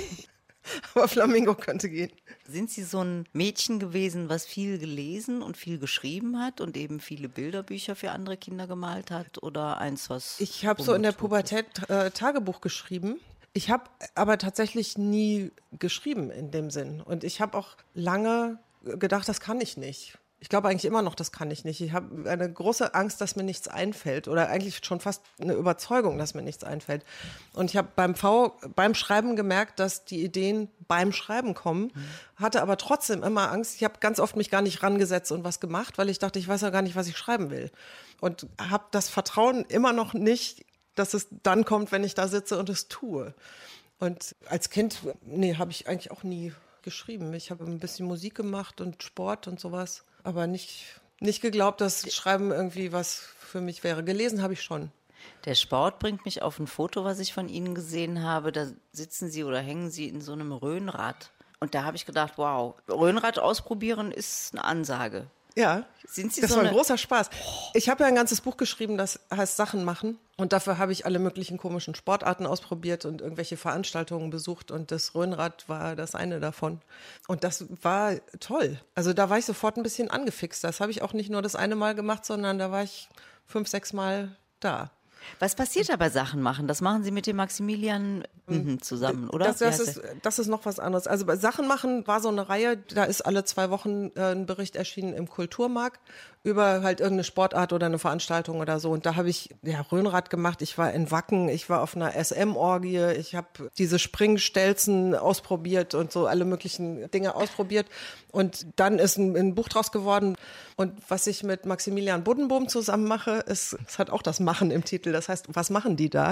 Aber Flamingo könnte gehen. Sind Sie so ein Mädchen gewesen, was viel gelesen und viel geschrieben hat und eben viele Bilderbücher für andere Kinder gemalt hat oder eins, was... Ich habe so in der Pubertät äh, Tagebuch geschrieben. Ich habe aber tatsächlich nie geschrieben in dem Sinn. Und ich habe auch lange gedacht, das kann ich nicht. Ich glaube eigentlich immer noch, das kann ich nicht. Ich habe eine große Angst, dass mir nichts einfällt oder eigentlich schon fast eine Überzeugung, dass mir nichts einfällt. Und ich habe beim V, beim Schreiben gemerkt, dass die Ideen beim Schreiben kommen, mhm. hatte aber trotzdem immer Angst. Ich habe ganz oft mich gar nicht rangesetzt und was gemacht, weil ich dachte, ich weiß ja gar nicht, was ich schreiben will. Und habe das Vertrauen immer noch nicht, dass es dann kommt, wenn ich da sitze und es tue. Und als Kind, nee, habe ich eigentlich auch nie geschrieben. Ich habe ein bisschen Musik gemacht und Sport und sowas. Aber nicht, nicht geglaubt, dass Schreiben irgendwie was für mich wäre. Gelesen habe ich schon. Der Sport bringt mich auf ein Foto, was ich von Ihnen gesehen habe. Da sitzen Sie oder hängen Sie in so einem Röhnrad Und da habe ich gedacht, wow, Rhönrad ausprobieren ist eine Ansage. Ja, Sind Sie das so war ein eine- großer Spaß. Ich habe ja ein ganzes Buch geschrieben, das heißt Sachen machen. Und dafür habe ich alle möglichen komischen Sportarten ausprobiert und irgendwelche Veranstaltungen besucht. Und das Rhönrad war das eine davon. Und das war toll. Also da war ich sofort ein bisschen angefixt. Das habe ich auch nicht nur das eine Mal gemacht, sondern da war ich fünf, sechs Mal da. Was passiert da bei Sachen machen? Das machen Sie mit dem Maximilian mhm, zusammen, oder? Das, Wie das, heißt ist, der? das ist noch was anderes. Also bei Sachen machen war so eine Reihe, da ist alle zwei Wochen äh, ein Bericht erschienen im Kulturmarkt über halt irgendeine Sportart oder eine Veranstaltung oder so. Und da habe ich ja Rhönrad gemacht, ich war in Wacken, ich war auf einer S M-Orgie, ich habe diese Springstelzen ausprobiert und so alle möglichen Dinge ausprobiert. Und dann ist ein, ein Buch draus geworden. Und was ich mit Maximilian Buddenboom zusammen mache, ist, es hat auch das Machen im Titel. Das heißt, was machen die da?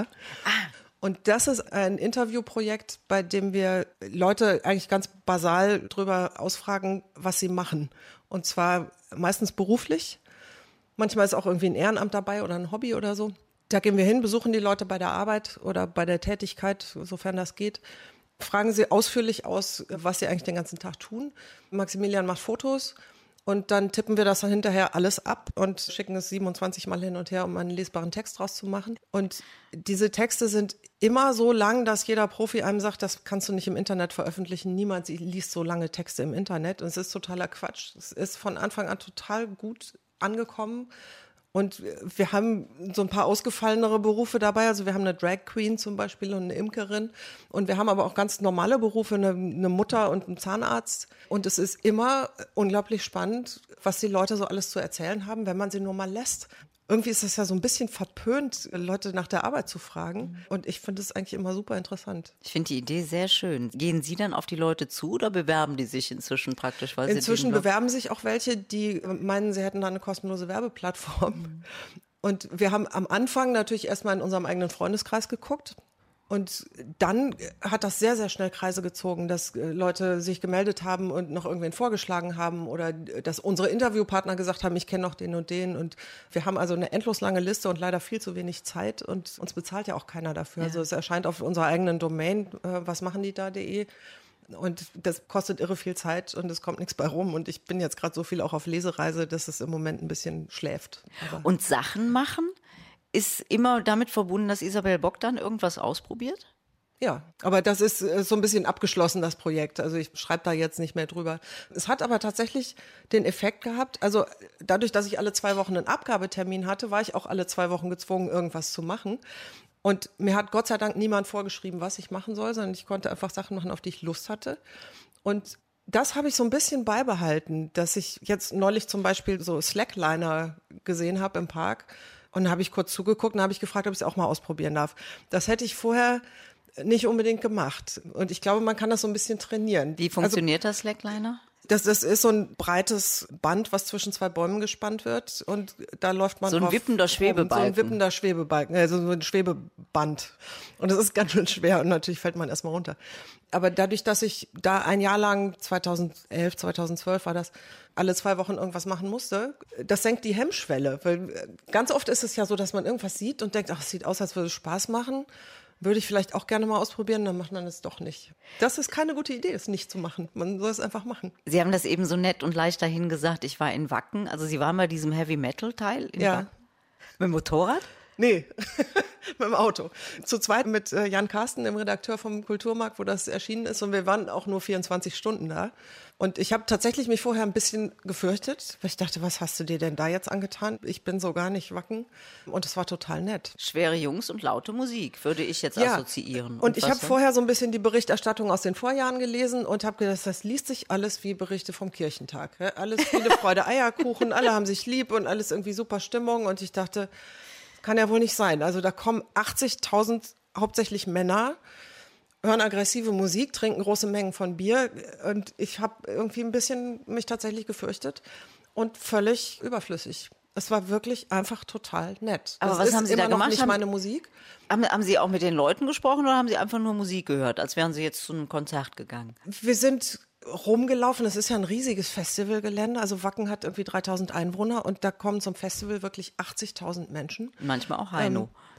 Und das ist ein Interviewprojekt, bei dem wir Leute eigentlich ganz basal drüber ausfragen, was sie machen. Und zwar meistens beruflich. Manchmal ist auch irgendwie ein Ehrenamt dabei oder ein Hobby oder so. Da gehen wir hin, besuchen die Leute bei der Arbeit oder bei der Tätigkeit, sofern das geht. Fragen sie ausführlich aus, was sie eigentlich den ganzen Tag tun. Maximilian macht Fotos. Und dann tippen wir das dann hinterher alles ab und schicken es siebenundzwanzig Mal hin und her, um einen lesbaren Text draus zu machen. Und diese Texte sind immer so lang, dass jeder Profi einem sagt, das kannst du nicht im Internet veröffentlichen. Niemand liest so lange Texte im Internet. Und es ist totaler Quatsch. Es ist von Anfang an total gut angekommen. Und wir haben so ein paar ausgefallenere Berufe dabei. Also wir haben eine Drag Queen zum Beispiel und eine Imkerin. Und wir haben aber auch ganz normale Berufe, eine, eine Mutter und einen Zahnarzt. Und es ist immer unglaublich spannend, was die Leute so alles zu erzählen haben, wenn man sie nur mal lässt. Irgendwie ist es ja so ein bisschen verpönt, Leute nach der Arbeit zu fragen. Und ich finde es eigentlich immer super interessant. Ich finde die Idee sehr schön. Gehen Sie dann auf die Leute zu oder bewerben die sich inzwischen praktisch? Weil Inzwischen sie diesen Blog- bewerben sich auch welche, die meinen, sie hätten da eine kostenlose Werbeplattform. Und wir haben am Anfang natürlich erstmal in unserem eigenen Freundeskreis geguckt. Und dann hat das sehr, sehr schnell Kreise gezogen, dass Leute sich gemeldet haben und noch irgendwen vorgeschlagen haben oder dass unsere Interviewpartner gesagt haben, ich kenne noch den und den. Und wir haben also eine endlos lange Liste und leider viel zu wenig Zeit und uns bezahlt ja auch keiner dafür. Ja. Also es erscheint auf unserer eigenen Domain, äh, was machen die da.de. Und das kostet irre viel Zeit und es kommt nichts bei rum. Und ich bin jetzt gerade so viel auch auf Lesereise, dass es im Moment ein bisschen schläft. Aber Und Sachen machen ist immer damit verbunden, dass Isabel Bock dann irgendwas ausprobiert? ja, aber das ist äh, so ein bisschen abgeschlossen, das Projekt. Also ich schreibe da jetzt nicht mehr drüber. Es hat aber tatsächlich den Effekt gehabt, also dadurch, dass ich alle zwei Wochen einen Abgabetermin hatte, war ich auch alle zwei Wochen gezwungen, irgendwas zu machen. Und mir hat Gott sei Dank niemand vorgeschrieben, was ich machen soll, sondern ich konnte einfach Sachen machen, auf die ich Lust hatte. Und das habe ich so ein bisschen beibehalten, dass ich jetzt neulich zum Beispiel so Slackliner gesehen habe im Park. Und da habe ich kurz zugeguckt und habe ich gefragt, ob ich es auch mal ausprobieren darf. Das hätte ich vorher nicht unbedingt gemacht. Und ich glaube, man kann das so ein bisschen trainieren. Wie funktioniert das Slackliner? Das, das ist so ein breites Band, was zwischen zwei Bäumen gespannt wird und da läuft man So ein drauf wippender rum. Schwebebalken. So ein wippender Schwebebalken, also so ein Schwebeband. Und das ist ganz schön schwer und natürlich fällt man erstmal runter. Aber dadurch, dass ich da ein Jahr lang, zweitausendelf, zweitausendzwölf war das, alle zwei Wochen irgendwas machen musste, das senkt die Hemmschwelle. Weil ganz oft ist es ja so, dass man irgendwas sieht und denkt, ach, es sieht aus, als würde es Spaß machen. Würde ich vielleicht auch gerne mal ausprobieren, dann macht man es doch nicht. Das ist keine gute Idee, es nicht zu machen. Man soll es einfach machen. Sie haben das eben so nett und leicht dahin gesagt, ich war in Wacken. Also Sie waren bei diesem Heavy-Metal-Teil in Ja. Wacken? Mit dem Motorrad? Nee, mit dem Auto. Zu zweit mit äh, Jan Karsten, dem Redakteur vom Kulturmarkt, wo das erschienen ist. Und wir waren auch nur vierundzwanzig Stunden da. Und ich habe tatsächlich mich vorher ein bisschen gefürchtet, weil ich dachte, was hast du dir denn da jetzt angetan? Ich bin so gar nicht Wacken. Und es war total nett. Schwere Jungs und laute Musik, würde ich jetzt Ja. assoziieren. Und ich was habe dann? vorher so ein bisschen die Berichterstattung aus den Vorjahren gelesen und habe gedacht, das liest sich alles wie Berichte vom Kirchentag. Ja? Alles Friede, Freude, Eierkuchen, alle haben sich lieb und alles irgendwie super Stimmung. Und ich dachte, kann ja wohl nicht sein. Also da kommen achtzigtausend hauptsächlich Männer, hören aggressive Musik, trinken große Mengen von Bier und ich habe irgendwie ein bisschen mich tatsächlich gefürchtet und völlig überflüssig. Es war wirklich einfach total nett. Aber das was ist haben Sie immer da noch gemacht? nicht Haben- meine Musik. Haben, haben Sie auch mit den Leuten gesprochen oder haben Sie einfach nur Musik gehört, als wären Sie jetzt zu einem Konzert gegangen? Wir sind rumgelaufen. Es ist ja ein riesiges Festivalgelände. Also Wacken hat irgendwie dreitausend Einwohner und da kommen zum Festival wirklich achtzigtausend Menschen. Manchmal auch Heino.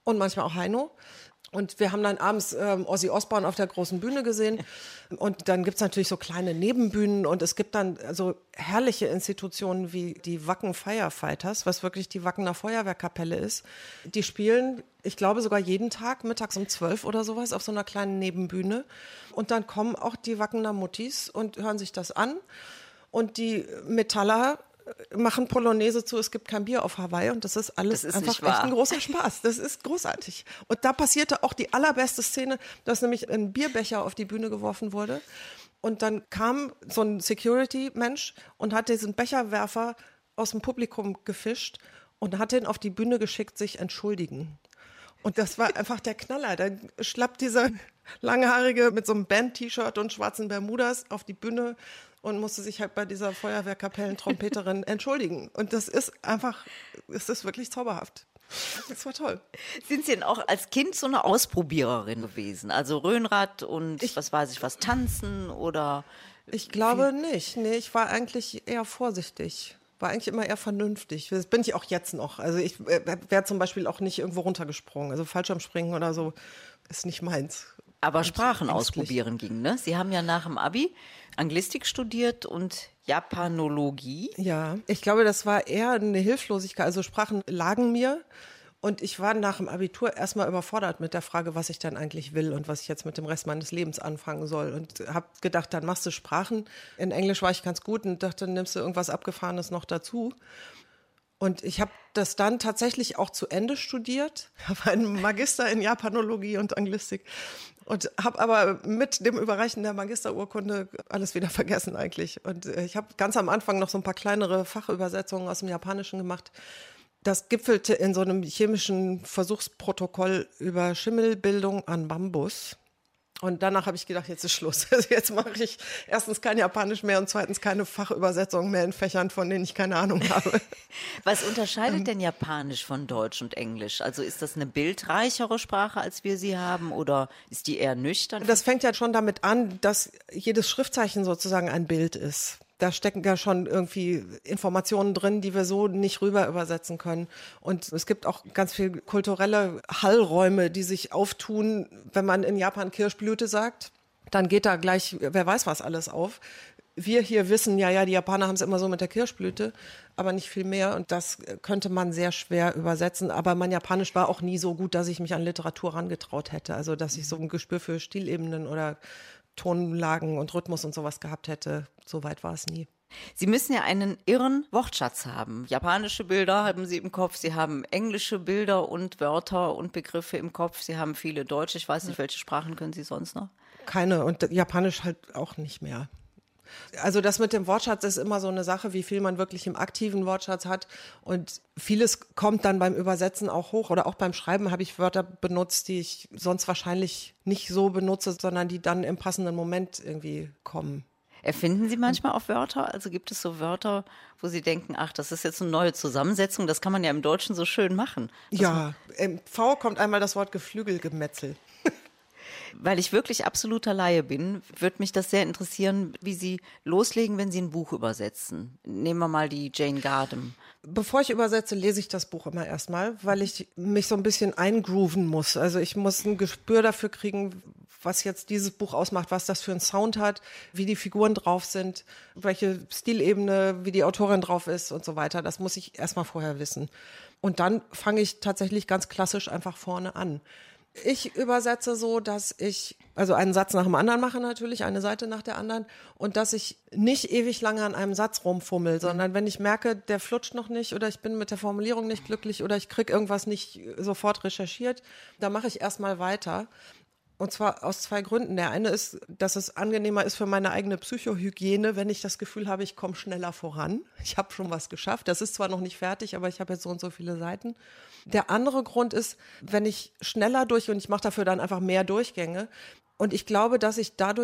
und manchmal auch Heino. Und wir haben dann abends ähm, Ozzy Osbourne auf der großen Bühne gesehen. Und dann gibt's natürlich so kleine Nebenbühnen. Und es gibt dann so herrliche Institutionen wie die Wacken Firefighters, was wirklich die Wackener Feuerwehrkapelle ist. Die spielen, ich glaube, sogar jeden Tag mittags um zwölf oder sowas auf so einer kleinen Nebenbühne. Und dann kommen auch die Wackener Muttis und hören sich das an. Und die Metaller machen Polonaise zu, es gibt kein Bier auf Hawaii und das ist alles das ist einfach echt ein großer Spaß. Das ist großartig. Und da passierte auch die allerbeste Szene, dass nämlich ein Bierbecher auf die Bühne geworfen wurde und dann kam so ein Security-Mensch und hat diesen Becherwerfer aus dem Publikum gefischt und hat den auf die Bühne geschickt, sich entschuldigen. Und das war einfach der Knaller. Dann schlappt dieser Langhaarige mit so einem Band-T-Shirt und schwarzen Bermudas auf die Bühne und musste sich halt bei dieser Feuerwehrkapellentrompeterin entschuldigen. Und das ist einfach, es ist wirklich zauberhaft. Das war toll. Sind Sie denn auch als Kind so eine Ausprobiererin gewesen? Also Röhnrad und ich, was weiß ich, was tanzen oder? Ich glaube nicht. Nee, ich war eigentlich eher vorsichtig. War eigentlich immer eher vernünftig. Das bin ich auch jetzt noch. Also ich wäre zum Beispiel auch nicht irgendwo runtergesprungen. Also Fallschirmspringen oder so ist nicht meins. Aber Sprachen ausprobieren ging, ne? Sie haben ja nach dem Abi Anglistik studiert und Japanologie. Ja, ich glaube, das war eher eine Hilflosigkeit. Also Sprachen lagen mir und ich war nach dem Abitur erstmal überfordert mit der Frage, was ich dann eigentlich will und was ich jetzt mit dem Rest meines Lebens anfangen soll. Und habe gedacht, dann machst du Sprachen. In Englisch war ich ganz gut und dachte, dann nimmst du irgendwas Abgefahrenes noch dazu. Und ich habe das dann tatsächlich auch zu Ende studiert. Ich habe einen Magister in Japanologie und Anglistik und habe aber mit dem Überreichen der Magisterurkunde alles wieder vergessen eigentlich. Und ich habe ganz am Anfang noch so ein paar kleinere Fachübersetzungen aus dem Japanischen gemacht. Das gipfelte in so einem chemischen Versuchsprotokoll über Schimmelbildung an Bambus. Und danach habe ich gedacht, jetzt ist Schluss. Also jetzt mache ich erstens kein Japanisch mehr und zweitens keine Fachübersetzung mehr in Fächern, von denen ich keine Ahnung habe. Was unterscheidet denn Japanisch von Deutsch und Englisch? Also ist das eine bildreichere Sprache, als wir sie haben, oder ist die eher nüchtern? Das fängt ja schon damit an, dass jedes Schriftzeichen sozusagen ein Bild ist. Da stecken ja schon irgendwie Informationen drin, die wir so nicht rüber übersetzen können. Und es gibt auch ganz viel kulturelle Hallräume, die sich auftun, wenn man in Japan Kirschblüte sagt. Dann geht da gleich, wer weiß was alles auf. Wir hier wissen, ja, ja, die Japaner haben es immer so mit der Kirschblüte, aber nicht viel mehr. Und das könnte man sehr schwer übersetzen. Aber mein Japanisch war auch nie so gut, dass ich mich an Literatur rangetraut hätte. Also, dass ich so ein Gespür für Stilebenen oder Tonlagen und Rhythmus und sowas gehabt hätte. So weit war es nie. Sie müssen ja einen irren Wortschatz haben. Japanische Bilder haben Sie im Kopf, Sie haben englische Bilder und Wörter und Begriffe im Kopf, Sie haben viele Deutsche. Ich weiß nicht, welche Sprachen können Sie sonst noch? Keine und Japanisch halt auch nicht mehr. Also das mit dem Wortschatz ist immer so eine Sache, wie viel man wirklich im aktiven Wortschatz hat. Und vieles kommt dann beim Übersetzen auch hoch. Oder auch beim Schreiben habe ich Wörter benutzt, die ich sonst wahrscheinlich nicht so benutze, sondern die dann im passenden Moment irgendwie kommen. Erfinden Sie manchmal auch Wörter? Also gibt es so Wörter, wo Sie denken, ach, das ist jetzt eine neue Zusammensetzung, das kann man ja im Deutschen so schön machen. Ja, im V kommt einmal das Wort Geflügelgemetzel. Weil ich wirklich absoluter Laie bin, würde mich das sehr interessieren, wie Sie loslegen, wenn Sie ein Buch übersetzen. Nehmen wir mal die Jane Gardam. Bevor ich übersetze, lese ich das Buch immer erstmal, weil ich mich so ein bisschen eingrooven muss. Also ich muss ein Gespür dafür kriegen, was jetzt dieses Buch ausmacht, was das für einen Sound hat, wie die Figuren drauf sind, welche Stilebene, wie die Autorin drauf ist und so weiter. Das muss ich erstmal vorher wissen. Und dann fange ich tatsächlich ganz klassisch einfach vorne an. Ich übersetze so, dass ich also einen Satz nach dem anderen mache natürlich, eine Seite nach der anderen und dass ich nicht ewig lange an einem Satz rumfummel, sondern wenn ich merke, der flutscht noch nicht oder ich bin mit der Formulierung nicht glücklich oder ich krieg irgendwas nicht sofort recherchiert, dann mache ich erstmal weiter. Und zwar aus zwei Gründen. Der eine ist, dass es angenehmer ist für meine eigene Psychohygiene, wenn ich das Gefühl habe, ich komme schneller voran. Ich habe schon was geschafft. Das ist zwar noch nicht fertig, aber ich habe jetzt so und so viele Seiten. Der andere Grund ist, wenn ich schneller durch und ich mache dafür dann einfach mehr Durchgänge. Und ich glaube, dass ich dadurch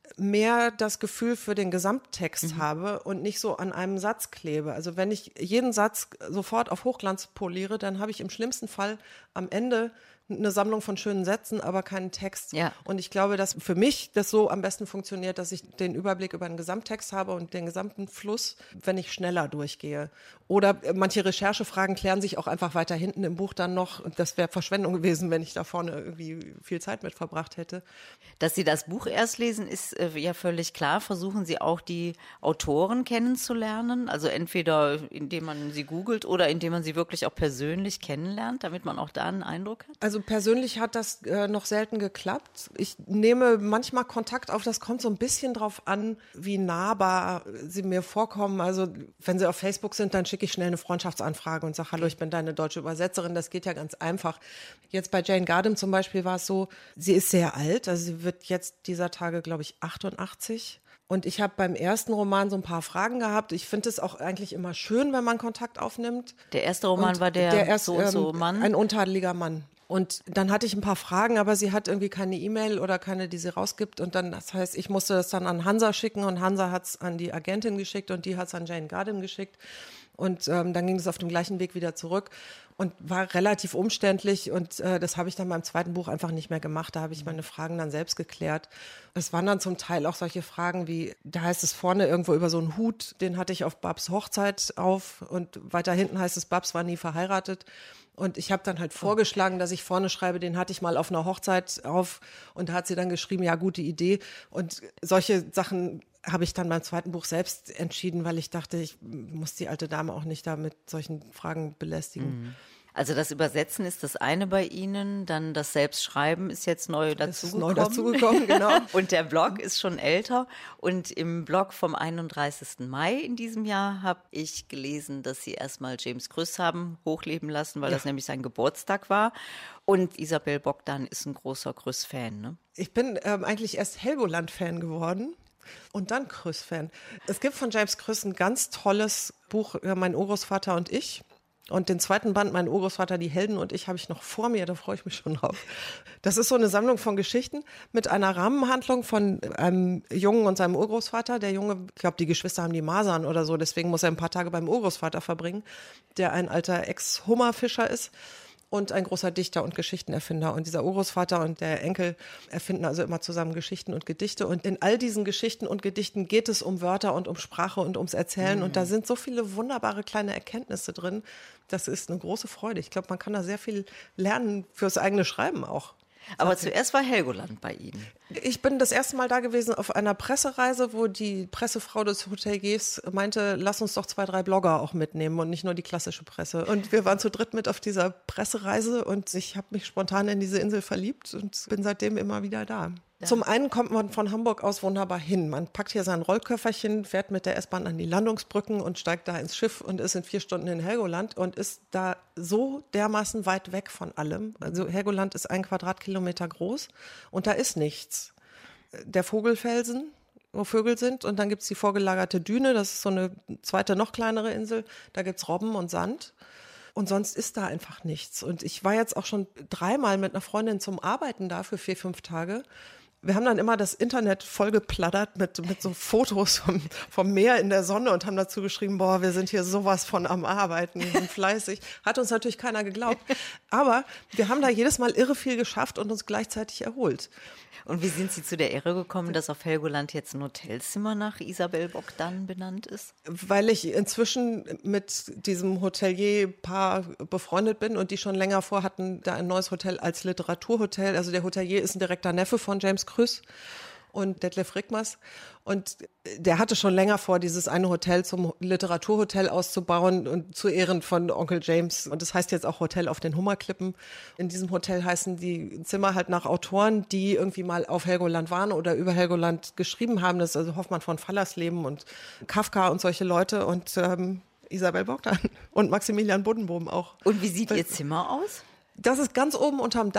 mehr das Gefühl für den Gesamttext mhm. habe und nicht so an einem Satz klebe. Also wenn ich jeden Satz sofort auf Hochglanz poliere, dann habe ich im schlimmsten Fall am Ende eine Sammlung von schönen Sätzen, aber keinen Text. Ja. Und ich glaube, dass für mich das so am besten funktioniert, dass ich den Überblick über den Gesamttext habe und den gesamten Fluss, wenn ich schneller durchgehe. Oder manche Recherchefragen klären sich auch einfach weiter hinten im Buch dann noch. Und das wäre Verschwendung gewesen, wenn ich da vorne irgendwie viel Zeit mit verbracht hätte. Dass Sie das Buch erst lesen, ist äh, ja völlig klar. Versuchen Sie auch die Autoren kennenzulernen? Also entweder indem man sie googelt oder indem man sie wirklich auch persönlich kennenlernt, damit man auch da einen Eindruck hat? Also persönlich hat das äh, noch selten geklappt. Ich nehme manchmal Kontakt auf, das kommt so ein bisschen drauf an, wie nahbar sie mir vorkommen. Also wenn sie auf Facebook sind, dann schicke ich schnell eine Freundschaftsanfrage und sage, hallo, ich bin deine deutsche Übersetzerin. Das geht ja ganz einfach. Jetzt bei Jane Gardam zum Beispiel war es so, sie ist sehr alt, also sie wird jetzt dieser Tage, glaube ich, achtundachtzig. Und ich habe beim ersten Roman so ein paar Fragen gehabt. Ich finde es auch eigentlich immer schön, wenn man Kontakt aufnimmt. Der erste Roman und war der, der erst, so und so ähm, Mann? Ein untadeliger Mann. Und dann hatte ich ein paar Fragen, aber sie hat irgendwie keine E-Mail oder keine, die sie rausgibt. Und dann, das heißt, ich musste das dann an Hansa schicken und Hansa hat es an die Agentin geschickt und die hat es an Jane Gardam geschickt. Und ähm, dann ging es auf dem gleichen Weg wieder zurück und war relativ umständlich. Und äh, das habe ich dann beim zweiten Buch einfach nicht mehr gemacht. Da habe ich meine Fragen dann selbst geklärt. Es waren dann zum Teil auch solche Fragen wie, da heißt es vorne irgendwo über so einen Hut, den hatte ich auf Babs Hochzeit auf. Und weiter hinten heißt es, Babs war nie verheiratet. Und ich habe dann halt vorgeschlagen, dass ich vorne schreibe, den hatte ich mal auf einer Hochzeit auf. Und da hat sie dann geschrieben, ja, gute Idee. Und solche Sachen habe ich dann beim zweiten Buch selbst entschieden, weil ich dachte, ich muss die alte Dame auch nicht da mit solchen Fragen belästigen. Also das Übersetzen ist das eine bei Ihnen, dann das Selbstschreiben ist jetzt neu dazugekommen. Neu dazugekommen, genau. Und der Blog ist schon älter. Und im Blog vom einunddreißigsten Mai in diesem Jahr habe ich gelesen, dass Sie erstmal James Krüss haben hochleben lassen, weil ja. das nämlich sein Geburtstag war. Und Isabel Bogdan ist ein großer Krüss-Fan, ne? Ich bin ähm, eigentlich erst Helgoland-Fan geworden. Und dann Krüss-Fan. Es gibt von James Krüss ein ganz tolles Buch, Mein Urgroßvater und ich. Und den zweiten Band, Mein Urgroßvater, die Helden und ich, habe ich noch vor mir, da freue ich mich schon drauf. Das ist so eine Sammlung von Geschichten mit einer Rahmenhandlung von einem Jungen und seinem Urgroßvater. Der Junge, ich glaube, die Geschwister haben die Masern oder so, deswegen muss er ein paar Tage beim Urgroßvater verbringen, der ein alter Ex-Hummerfischer ist. Und ein großer Dichter und Geschichtenerfinder. Und dieser Urgroßvater und der Enkel erfinden also immer zusammen Geschichten und Gedichte. Und in all diesen Geschichten und Gedichten geht es um Wörter und um Sprache und ums Erzählen. Mhm. Und da sind so viele wunderbare kleine Erkenntnisse drin. Das ist eine große Freude. Ich glaube, man kann da sehr viel lernen fürs eigene Schreiben auch. Aber zuerst war Helgoland bei Ihnen. Ich bin das erste Mal da gewesen auf einer Pressereise, wo die Pressefrau des Hoteliers meinte, lass uns doch zwei, drei Blogger auch mitnehmen und nicht nur die klassische Presse. Und wir waren zu dritt mit auf dieser Pressereise und ich habe mich spontan in diese Insel verliebt und bin seitdem immer wieder da. Ja. Zum einen kommt man von Hamburg aus wunderbar hin. Man packt hier sein Rollköfferchen, fährt mit der S-Bahn an die Landungsbrücken und steigt da ins Schiff und ist in vier Stunden in Helgoland und ist da so dermaßen weit weg von allem. Also Helgoland ist ein Quadratkilometer groß und da ist nichts. Der Vogelfelsen, wo Vögel sind, und dann gibt es die vorgelagerte Düne, das ist so eine zweite, noch kleinere Insel. Da gibt es Robben und Sand. Und sonst ist da einfach nichts. Und ich war jetzt auch schon dreimal mit einer Freundin zum Arbeiten da für vier, fünf Tage. Wir haben dann immer das Internet vollgeplattert mit, mit so Fotos vom, vom Meer in der Sonne und haben dazu geschrieben, boah, wir sind hier sowas von am Arbeiten, wir sind fleißig. Hat uns natürlich keiner geglaubt. Aber wir haben da jedes Mal irre viel geschafft und uns gleichzeitig erholt. Und wie sind Sie zu der Ehre gekommen, dass auf Helgoland jetzt ein Hotelzimmer nach Isabel Bogdan benannt ist? Weil ich inzwischen mit diesem Hotelierpaar befreundet bin und die schon länger vorhatten, da ein neues Hotel als Literaturhotel. Also der Hotelier ist ein direkter Neffe von James Krüss und Detlef Rickmers. Und der hatte schon länger vor, dieses eine Hotel zum Literaturhotel auszubauen und zu Ehren von Onkel James. Und das heißt jetzt auch Hotel auf den Hummerklippen. In diesem Hotel heißen die Zimmer halt nach Autoren, die irgendwie mal auf Helgoland waren oder über Helgoland geschrieben haben. Das ist also Hoffmann von Fallersleben und Kafka und solche Leute und ähm, Isabel Bogdan und Maximilian Buddenboom auch. Und wie sieht Ihr Zimmer aus? Das ist ganz oben unterm Dach.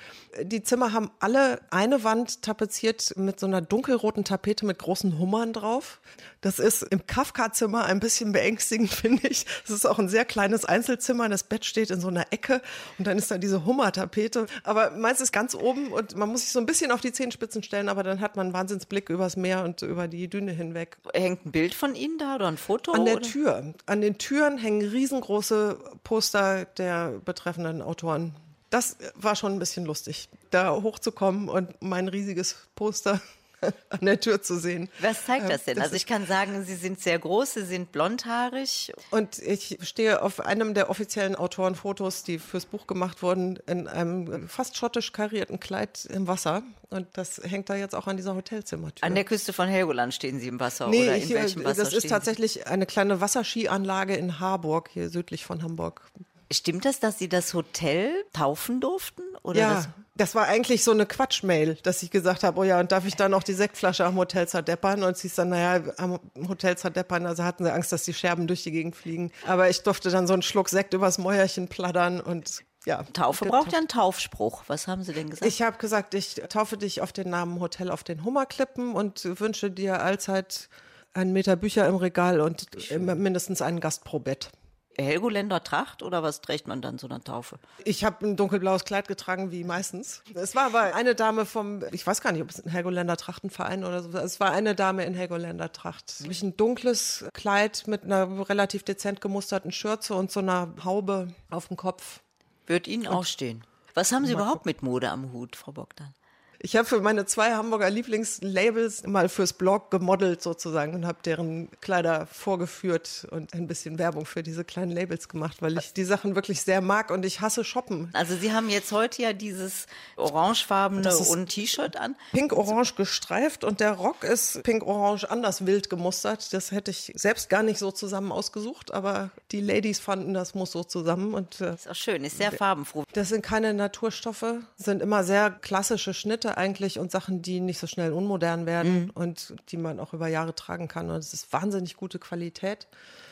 Die Zimmer haben alle eine Wand tapeziert mit so einer dunkelroten Tapete mit großen Hummern drauf. Das ist im Kafka-Zimmer ein bisschen beängstigend, finde ich. Es ist auch ein sehr kleines Einzelzimmer. Das Bett steht in so einer Ecke und dann ist da diese Hummertapete. Aber meins ist ganz oben und man muss sich so ein bisschen auf die Zehenspitzen stellen, aber dann hat man einen Wahnsinnsblick übers Meer und über die Düne hinweg. Hängt ein Bild von Ihnen da oder ein Foto? An der oder? Tür. An den Türen hängen riesengroße Poster der betreffenden Autoren. Das war schon ein bisschen lustig, da hochzukommen und mein riesiges Poster an der Tür zu sehen. Was zeigt das denn? Das Also ich kann sagen, Sie sind sehr groß, Sie sind blondhaarig. Und ich stehe auf einem der offiziellen Autorenfotos, die fürs Buch gemacht wurden, in einem fast schottisch karierten Kleid im Wasser. Und das hängt da jetzt auch an dieser Hotelzimmertür. An der Küste von Helgoland stehen Sie im Wasser nee, oder in ich, welchem Wasser das ist stehen tatsächlich eine kleine Wasserskianlage in Harburg, hier südlich von Hamburg. Stimmt das, dass Sie das Hotel taufen durften? Oder Ja, das? das war eigentlich so eine Quatschmail, dass ich gesagt habe, oh ja, und darf ich dann auch die Sektflasche am Hotel zerdeppern? Und sie ist dann, naja, am Hotel zerdeppern, also hatten sie Angst, dass die Scherben durch die Gegend fliegen. Aber ich durfte dann so einen Schluck Sekt übers Mäuerchen plattern und ja. Taufe braucht ja einen Taufspruch. Was haben Sie denn gesagt? Ich habe gesagt, ich taufe dich auf den Namen Hotel auf den Hummerklippen und wünsche dir allzeit einen Meter Bücher im Regal und mindestens einen Gast pro Bett. Helgoländer Tracht oder was trägt man dann zu einer Taufe? Ich habe ein dunkelblaues Kleid getragen, wie meistens. Es war aber eine Dame vom, ich weiß gar nicht, ob es ein Helgoländer Trachtenverein oder so, es war eine Dame in Helgoländer Tracht. Habe ich ein dunkles Kleid mit einer relativ dezent gemusterten Schürze und so einer Haube auf dem Kopf. Wird Ihnen auch stehen. Was haben Sie überhaupt mit Mode am Hut, Frau Bogdan? Ich habe für meine zwei Hamburger Lieblingslabels mal fürs Blog gemodelt sozusagen und habe deren Kleider vorgeführt und ein bisschen Werbung für diese kleinen Labels gemacht, weil ich die Sachen wirklich sehr mag und ich hasse shoppen. Also Sie haben jetzt heute ja dieses orangefarbene und T-Shirt an. Pink-orange gestreift und der Rock ist pink-orange anders wild gemustert. Das hätte ich selbst gar nicht so zusammen ausgesucht, aber die Ladies fanden, das muss so zusammen. Und, äh, ist auch schön, ist sehr farbenfroh. Das sind keine Naturstoffe, sind immer sehr klassische Schnitte eigentlich und Sachen, die nicht so schnell unmodern werden mhm. und die man auch über Jahre tragen kann. Und es ist wahnsinnig gute Qualität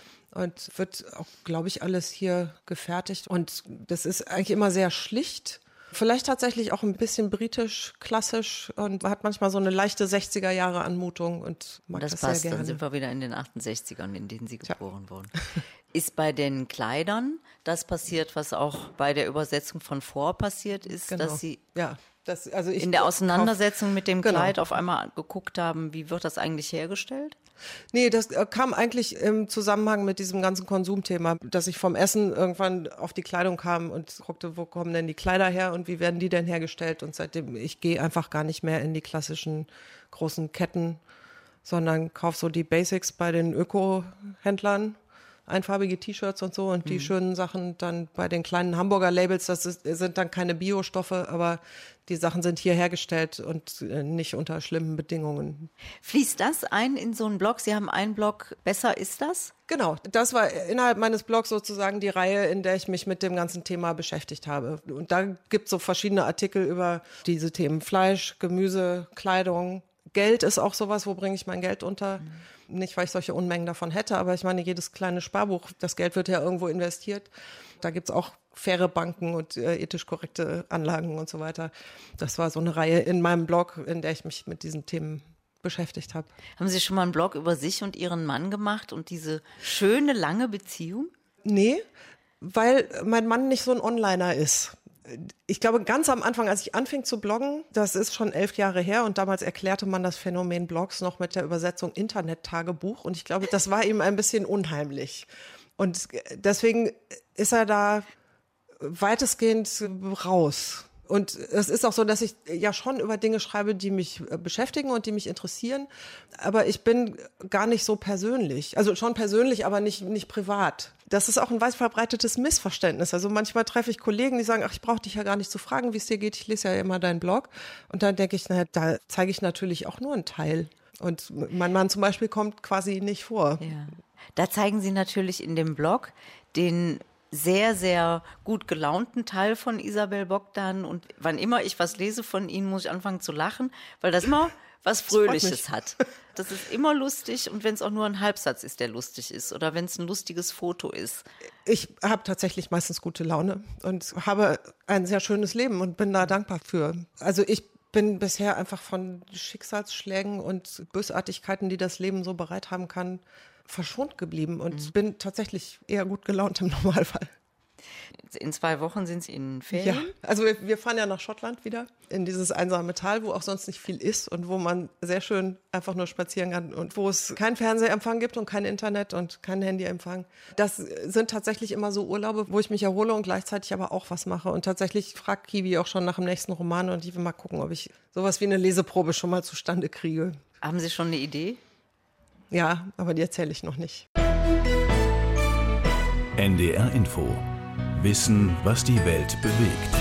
und wird auch, glaube ich, alles hier gefertigt. Und das ist eigentlich immer sehr schlicht. Vielleicht tatsächlich auch ein bisschen britisch, klassisch und hat manchmal so eine leichte sechziger-Jahre-Anmutung und mag das, das passt, sehr gerne. Dann sind wir wieder in den achtundsechzigern, in denen Sie geboren Tja. wurden. Ist bei den Kleidern das passiert, was auch bei der Übersetzung von vor passiert ist, Genau. dass Sie ja, das, also ich in der Auseinandersetzung mit dem genau. Kleid auf einmal geguckt haben, wie wird das eigentlich hergestellt? Nee, das kam eigentlich im Zusammenhang mit diesem ganzen Konsumthema, dass ich vom Essen irgendwann auf die Kleidung kam und guckte, wo kommen denn die Kleider her und wie werden die denn hergestellt? Und seitdem, ich gehe einfach gar nicht mehr in die klassischen großen Ketten, sondern kaufe so die Basics bei den Öko-Händlern. Einfarbige T-Shirts und so und die mhm. schönen Sachen dann bei den kleinen Hamburger Labels, das ist, sind dann keine Biostoffe, aber die Sachen sind hier hergestellt und nicht unter schlimmen Bedingungen. Fließt das ein in so einen Blog? Sie haben einen Blog, Besser ist das? Genau, das war innerhalb meines Blogs sozusagen die Reihe, in der ich mich mit dem ganzen Thema beschäftigt habe. Und da gibt es so verschiedene Artikel über diese Themen. Fleisch, Gemüse, Kleidung. Geld ist auch sowas, wo bringe ich mein Geld unter? Mhm. Nicht, weil ich solche Unmengen davon hätte, aber ich meine, jedes kleine Sparbuch, das Geld wird ja irgendwo investiert. Da gibt's auch faire Banken und äh, ethisch korrekte Anlagen und so weiter. Das war so eine Reihe in meinem Blog, in der ich mich mit diesen Themen beschäftigt habe. Haben Sie schon mal einen Blog über sich und Ihren Mann gemacht und diese schöne, lange Beziehung? Nee, weil mein Mann nicht so ein Onliner ist. Ich glaube, ganz am Anfang, als ich anfing zu bloggen, das ist schon elf Jahre her und damals erklärte man das Phänomen Blogs noch mit der Übersetzung Internet-Tagebuch und ich glaube, das war ihm ein bisschen unheimlich. Und deswegen ist er da weitestgehend raus. Und es ist auch so, dass ich ja schon über Dinge schreibe, die mich beschäftigen und die mich interessieren. Aber ich bin gar nicht so persönlich. Also schon persönlich, aber nicht, nicht privat. Das ist auch ein weit verbreitetes Missverständnis. Also manchmal treffe ich Kollegen, die sagen, ach, ich brauche dich ja gar nicht zu fragen, wie es dir geht. Ich lese ja immer deinen Blog. Und dann denke ich, naja, da zeige ich natürlich auch nur einen Teil. Und mein Mann zum Beispiel kommt quasi nicht vor. Ja. Da zeigen Sie natürlich in dem Blog den sehr, sehr gut gelaunten Teil von Isabel Bogdan. Und wann immer ich was lese von Ihnen, muss ich anfangen zu lachen, weil das immer was Fröhliches hat. Das ist immer lustig und wenn es auch nur ein Halbsatz ist, der lustig ist oder wenn es ein lustiges Foto ist. Ich habe tatsächlich meistens gute Laune und habe ein sehr schönes Leben und bin da dankbar für. Also ich bin bisher einfach von Schicksalsschlägen und Bösartigkeiten, die das Leben so bereit haben kann, verschont geblieben und mhm. bin tatsächlich eher gut gelaunt im Normalfall. In zwei Wochen sind Sie in Ferien? Ja, also wir, wir fahren ja nach Schottland wieder, in dieses einsame Tal, wo auch sonst nicht viel ist und wo man sehr schön einfach nur spazieren kann und wo es keinen Fernsehempfang gibt und kein Internet und kein Handyempfang. Das sind tatsächlich immer so Urlaube, wo ich mich erhole und gleichzeitig aber auch was mache. Und tatsächlich fragt Kiwi auch schon nach dem nächsten Roman und ich will mal gucken, ob ich sowas wie eine Leseprobe schon mal zustande kriege. Haben Sie schon eine Idee? Ja, aber die erzähle ich noch nicht. N D R Info. Wissen, was die Welt bewegt.